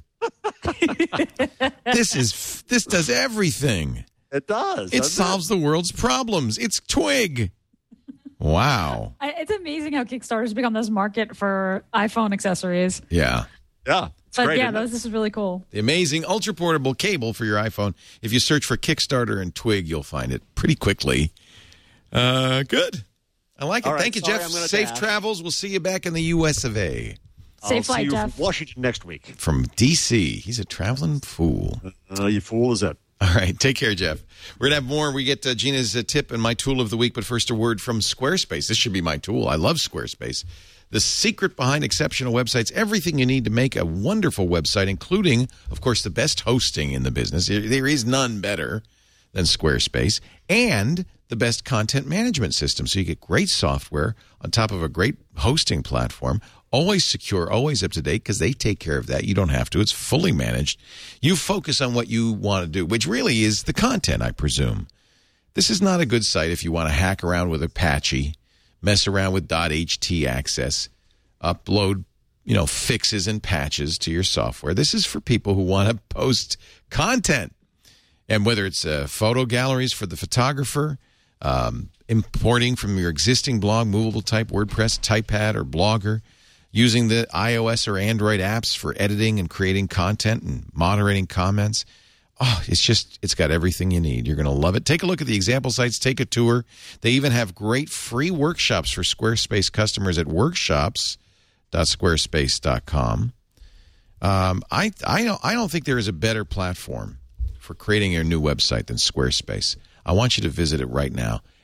This is this does everything. It does. It doesn't solves the world's problems. It's Twig. Wow. I, it's amazing how Kickstarter's become this market for iPhone accessories. Yeah. Yeah. It's But great. yeah, isn't it? those, this is really cool. The amazing ultra portable cable for your iPhone. If you search for Kickstarter and Twig, you'll find it pretty quickly. Uh, good. I like it. All right, Thank you, sorry, Jeff. I'm gonna Safe dash. travels. We'll see you back in the U S of A. I'll Safe see flight, you Jeff. from Washington next week. From D C. He's a traveling fool. Uh, you fool is it? All right. Take care, Jeff. We're going to have more. We get uh, Gina's uh, tip and my tool of the week, but first a word from Squarespace. This should be my tool. I love Squarespace. The secret behind exceptional websites, everything you need to make a wonderful website, including, of course, the best hosting in the business. There is none better than Squarespace, and the best content management system. So you get great software on top of a great hosting platform, always secure, always up to date, because they take care of that. You don't have to. It's fully managed. You focus on what you want to do, which really is the content, I presume. This is not a good site if you want to hack around with Apache, mess around with .ht access, upload, you know, fixes and patches to your software. This is for people who want to post content. And whether it's uh, photo galleries for the photographer, um, importing from your existing blog, movable type, WordPress, Typepad, or Blogger, using the iOS or Android apps for editing and creating content and moderating comments. Oh, it's just, it's got everything you need. You're going to love it. Take a look at the example sites. Take a tour. They even have great free workshops for Squarespace customers at workshops dot squarespace dot com. Um, I, I, don't, I don't think there is a better platform for creating your new website than Squarespace. I want you to visit it right now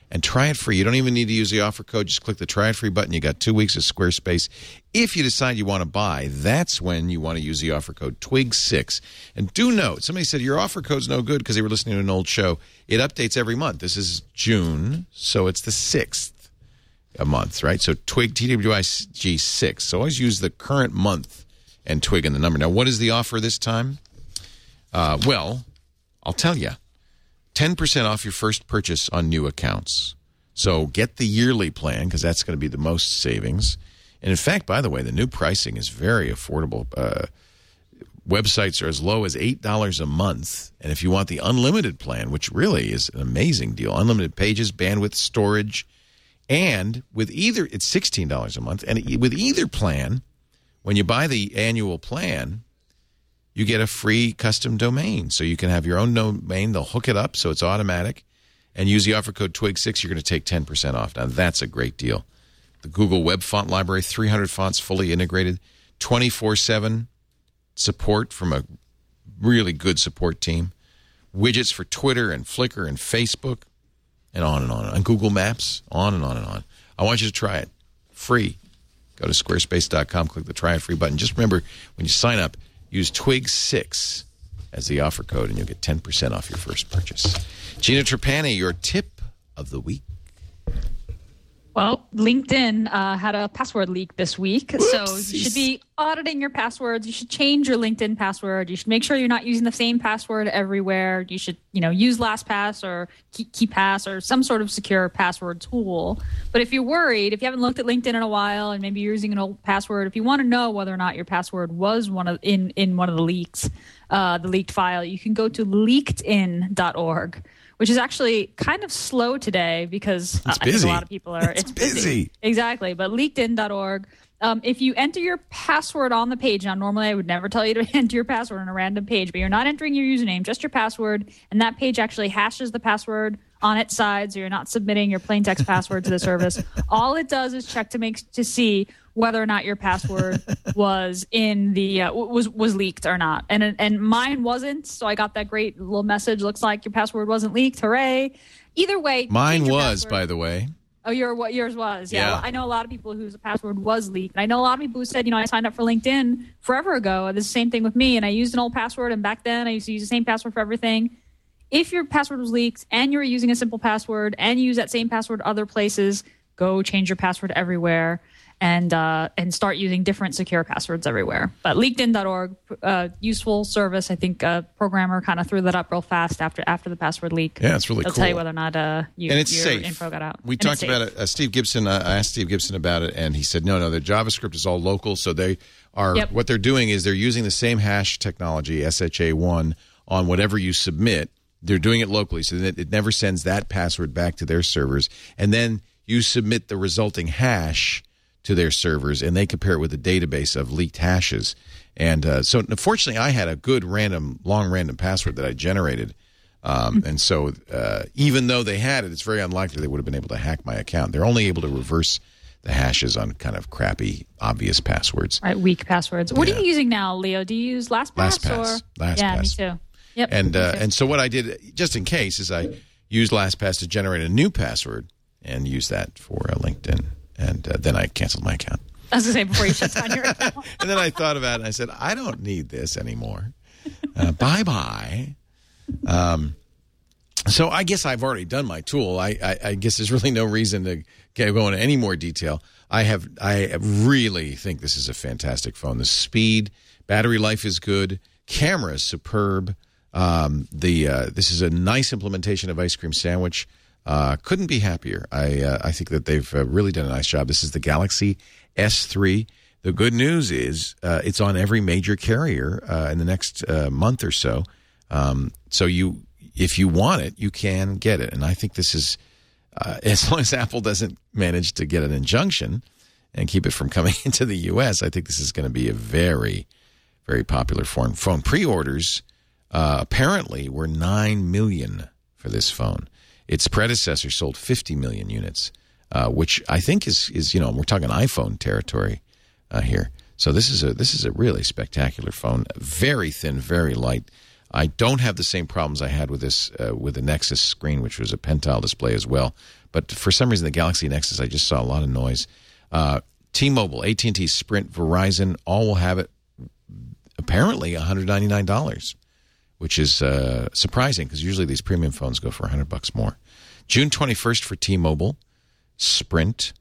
and try it free. You don't even need to use the offer code. Just click the try it free button. You got two weeks of Squarespace. If you decide you want to buy, that's when you want to use the offer code twig six. And do note, somebody said your offer code's no good because they were listening to an old show. It updates every month. This is June, so it's the sixth a month, right? So twig, T W I G six. So always use the current month and twig in the number. Now, what is the offer this time? Uh, well, I'll tell you. ten percent off your first purchase on new accounts. So get the yearly plan because that's going to be the most savings. And in fact, by the way, the new pricing is very affordable. Uh, websites are as low as eight dollars a month. And if you want the unlimited plan, which really is an amazing deal, unlimited pages, bandwidth, storage, and with either, it's sixteen dollars a month. And with either plan, when you buy the annual plan, you get a free custom domain. So you can have your own domain. They'll hook it up so it's automatic. And use the offer code twig six. You're going to take ten percent off. Now, that's a great deal. The Google Web Font Library, three hundred fonts fully integrated, twenty-four seven support from a really good support team. Widgets for Twitter and Flickr and Facebook, and on and on. And Google Maps, on and on and on. I want you to try it. Free. Go to squarespace dot com, click the try it free button. Just remember, when you sign up, use twig six as the offer code, and you'll get ten percent off your first purchase. Gina Trapani, your tip of the week. Well, LinkedIn uh, had a password leak this week, Whoopsies. so you should be auditing your passwords. You should change your LinkedIn password. You should make sure you're not using the same password everywhere. You should, you know, use LastPass or KeePass or some sort of secure password tool. But if you're worried, if you haven't looked at LinkedIn in a while and maybe you're using an old password, if you want to know whether or not your password was one of in in one of the leaks, uh, the leaked file, you can go to leaked in dot org. Which is actually kind of slow today because uh, I think a lot of people are. It's, it's busy. busy. Exactly. But leaked in dot org. Um, if you enter your password on the page, now normally I would never tell you to enter your password on a random page, but you're not entering your username, just your password, and that page actually hashes the password on its side, so you're not submitting your plain text password to the service. All it does is check to make to see whether or not your password was in the uh, was was leaked or not, and and mine wasn't. So I got that great little message. Looks like your password wasn't leaked. Hooray! Either way, Mine was, password. by the way. Oh, your what yours was? Yeah, Yeah. Well, I know a lot of people whose password was leaked. And I know a lot of people who said, you know, I signed up for LinkedIn forever ago. This is the same thing with me, and I used an old password. And back then, I used to use the same password for everything. If your password was leaked and you were using a simple password and you use that same password other places, go change your password everywhere and uh, and start using different secure passwords everywhere. But leaked in dot org, uh, useful service. I think a programmer kind of threw that up real fast after after the password leak. Yeah, it's really They'll cool. tell you whether or not uh, you, and it's your safe. info got out. We And talked it's about safe. it. Uh, Steve Gibson, uh, I asked Steve Gibson about it, and he said, no, no, the JavaScript is all local, so they are, Yep. what they're doing is they're using the same hash technology, S H A one, on whatever you submit. They're doing it locally, so that it never sends that password back to their servers. And then you submit the resulting hash to their servers, and they compare it with a database of leaked hashes. And uh, so, unfortunately, I had a good random, long random password that I generated. Um, and so, uh, even though they had it, it's very unlikely they would have been able to hack my account. They're only able to reverse the hashes on kind of crappy, obvious passwords. Right, weak passwords. What Yeah. are you using now, Leo? Do you use LastPass? LastPass. Or? LastPass. Yeah, me too. Yep. And me uh, too. and so what I did, just in case, is I used LastPass to generate a new password and use that for uh, LinkedIn. And uh, then I canceled my account. I was going to say before you shut down your account. And then I thought about it, and I said, I don't need this anymore. Uh, bye-bye. Um, so I guess I've already done my tool. I, I, I guess there's really no reason to get, go into any more detail. I have I really think this is a fantastic phone. The speed, battery life is good. Camera is superb. Um, the uh, this is a nice implementation of Ice Cream Sandwich. Uh, couldn't be happier. I uh, I think that they've uh, really done a nice job. This is the Galaxy S three. The good news is uh, it's on every major carrier uh, in the next uh, month or so. Um, so you, if you want it, you can get it. And I think this is, uh, as long as Apple doesn't manage to get an injunction and keep it from coming into the U S, I think this is going to be a very, very popular phone. Phone pre-orders uh, apparently were nine million for this phone. Its predecessor sold fifty million units, uh, which I think is is you know we're talking iPhone territory uh, here. So this is a this is a really spectacular phone. Very thin, very light. I don't have the same problems I had with this uh, with the Nexus screen, which was a Pentile display as well. But for some reason, the Galaxy Nexus, I just saw a lot of noise. Uh, T-Mobile, A T and T, Sprint, Verizon, all will have it apparently one hundred ninety-nine dollars, which is uh, surprising because usually these premium phones go for one hundred bucks more. June twenty-first for T-Mobile, Sprint,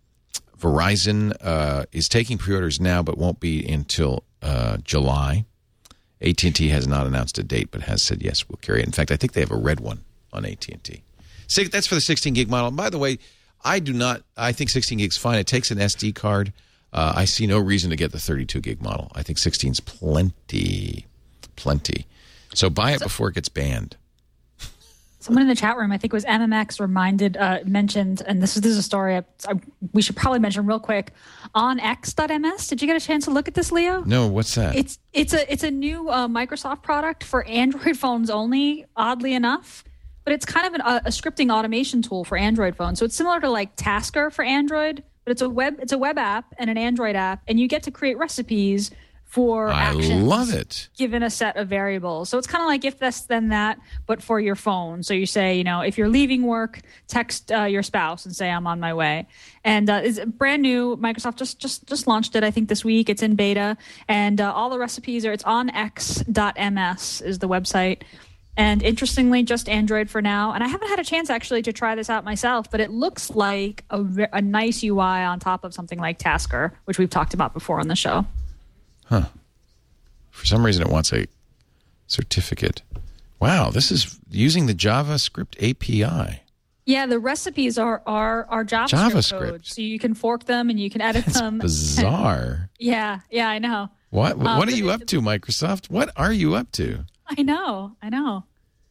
Verizon uh, is taking pre-orders now but won't be until uh, July. A T and T has not announced a date but has said, yes, we'll carry it. In fact, I think they have a red one on A T and T. So that's for the sixteen gig model. And by the way, I do not – I think sixteen gig is fine. It takes an S D card. Uh, I see no reason to get the thirty-two gig model. I think sixteen is plenty, plenty. So buy it before it gets banned. Someone in the chat room, I think it was M M X, reminded, uh, mentioned, and this is this is a story I, I, we should probably mention real quick. On X dot M S, did you get a chance to look at this, Leo? No, what's that? It's it's a it's a new uh, Microsoft product for Android phones only. Oddly enough, but it's kind of an, a, a scripting automation tool for Android phones. So it's similar to like Tasker for Android, but it's a web it's a web app and an Android app, and you get to create recipes for I actions love it. given a set of variables. So it's kind of like if this then that, but for your phone. So you say, you know, if you're leaving work, text uh, your spouse and say I'm on my way. And uh, it's brand new. Microsoft just just just launched it, I think, this week. It's in beta, and uh, all the recipes are. It's on X dot M S is the website. And interestingly, just Android for now. And I haven't had a chance actually to try this out myself, but it looks like a, a nice U I on top of something like Tasker, which we've talked about before on the show. Huh. For some reason, it wants a certificate. Wow, this is using the JavaScript A P I. Yeah, the recipes are are, are JavaScript, JavaScript. code, so you can fork them and you can edit That's them. bizarre. yeah, yeah, I know. What What Um, are you up to, Microsoft? What are you up to? I know, I know.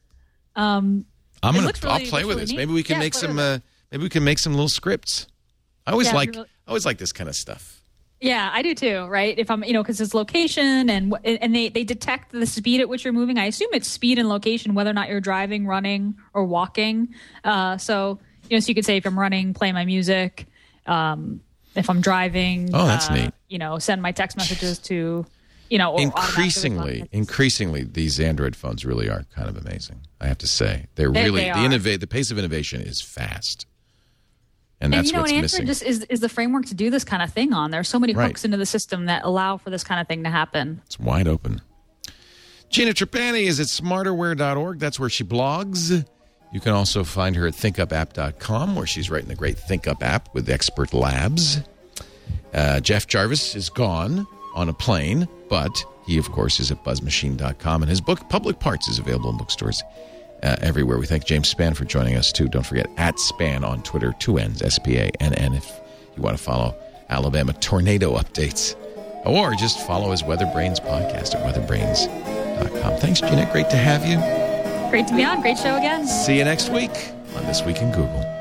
Um, I'm it gonna. looks really- I'll play looks with really this. neat. Maybe we can Yeah, make play some. with Uh, it. maybe we can make some little scripts. I always Yeah, like. really- I always like this kind of stuff. Yeah, I do too. Right? If I'm, you know, because it's location and wh- and they they detect the speed at which you're moving. I assume it's speed and location, whether or not you're driving, running, or walking. Uh, so you know, so you could say if I'm running, play my music. Um, if I'm driving, Oh, that's uh, neat. You know, send my text messages to, you know, or automatically Increasingly, respond. increasingly, these Android phones really are kind of amazing. I have to say, they're They- really they the are. innovate. The pace of innovation is fast, and And that's you know, what's and missing. Android just is, is the framework to do this kind of thing on. There's so many Right. hooks into the system that allow for this kind of thing to happen. It's wide open. Gina Trapani is at smarterware dot org. That's where she blogs. You can also find her at think up app dot com, where she's writing the great ThinkUp app with Expert Labs. Uh, Jeff Jarvis is gone on a plane, but he, of course, is at buzz machine dot com, and his book, Public Parts, is available in bookstores uh, everywhere. We thank James Spann for joining us, too. Don't forget, at Spann on Twitter, two N's, S P A N N, if you want to follow Alabama tornado updates. Or just follow his Weather Brains podcast at weather brains dot com. Thanks, Gina. Great to have you. Great to be on. Great show again. See you next week on This Week in Google.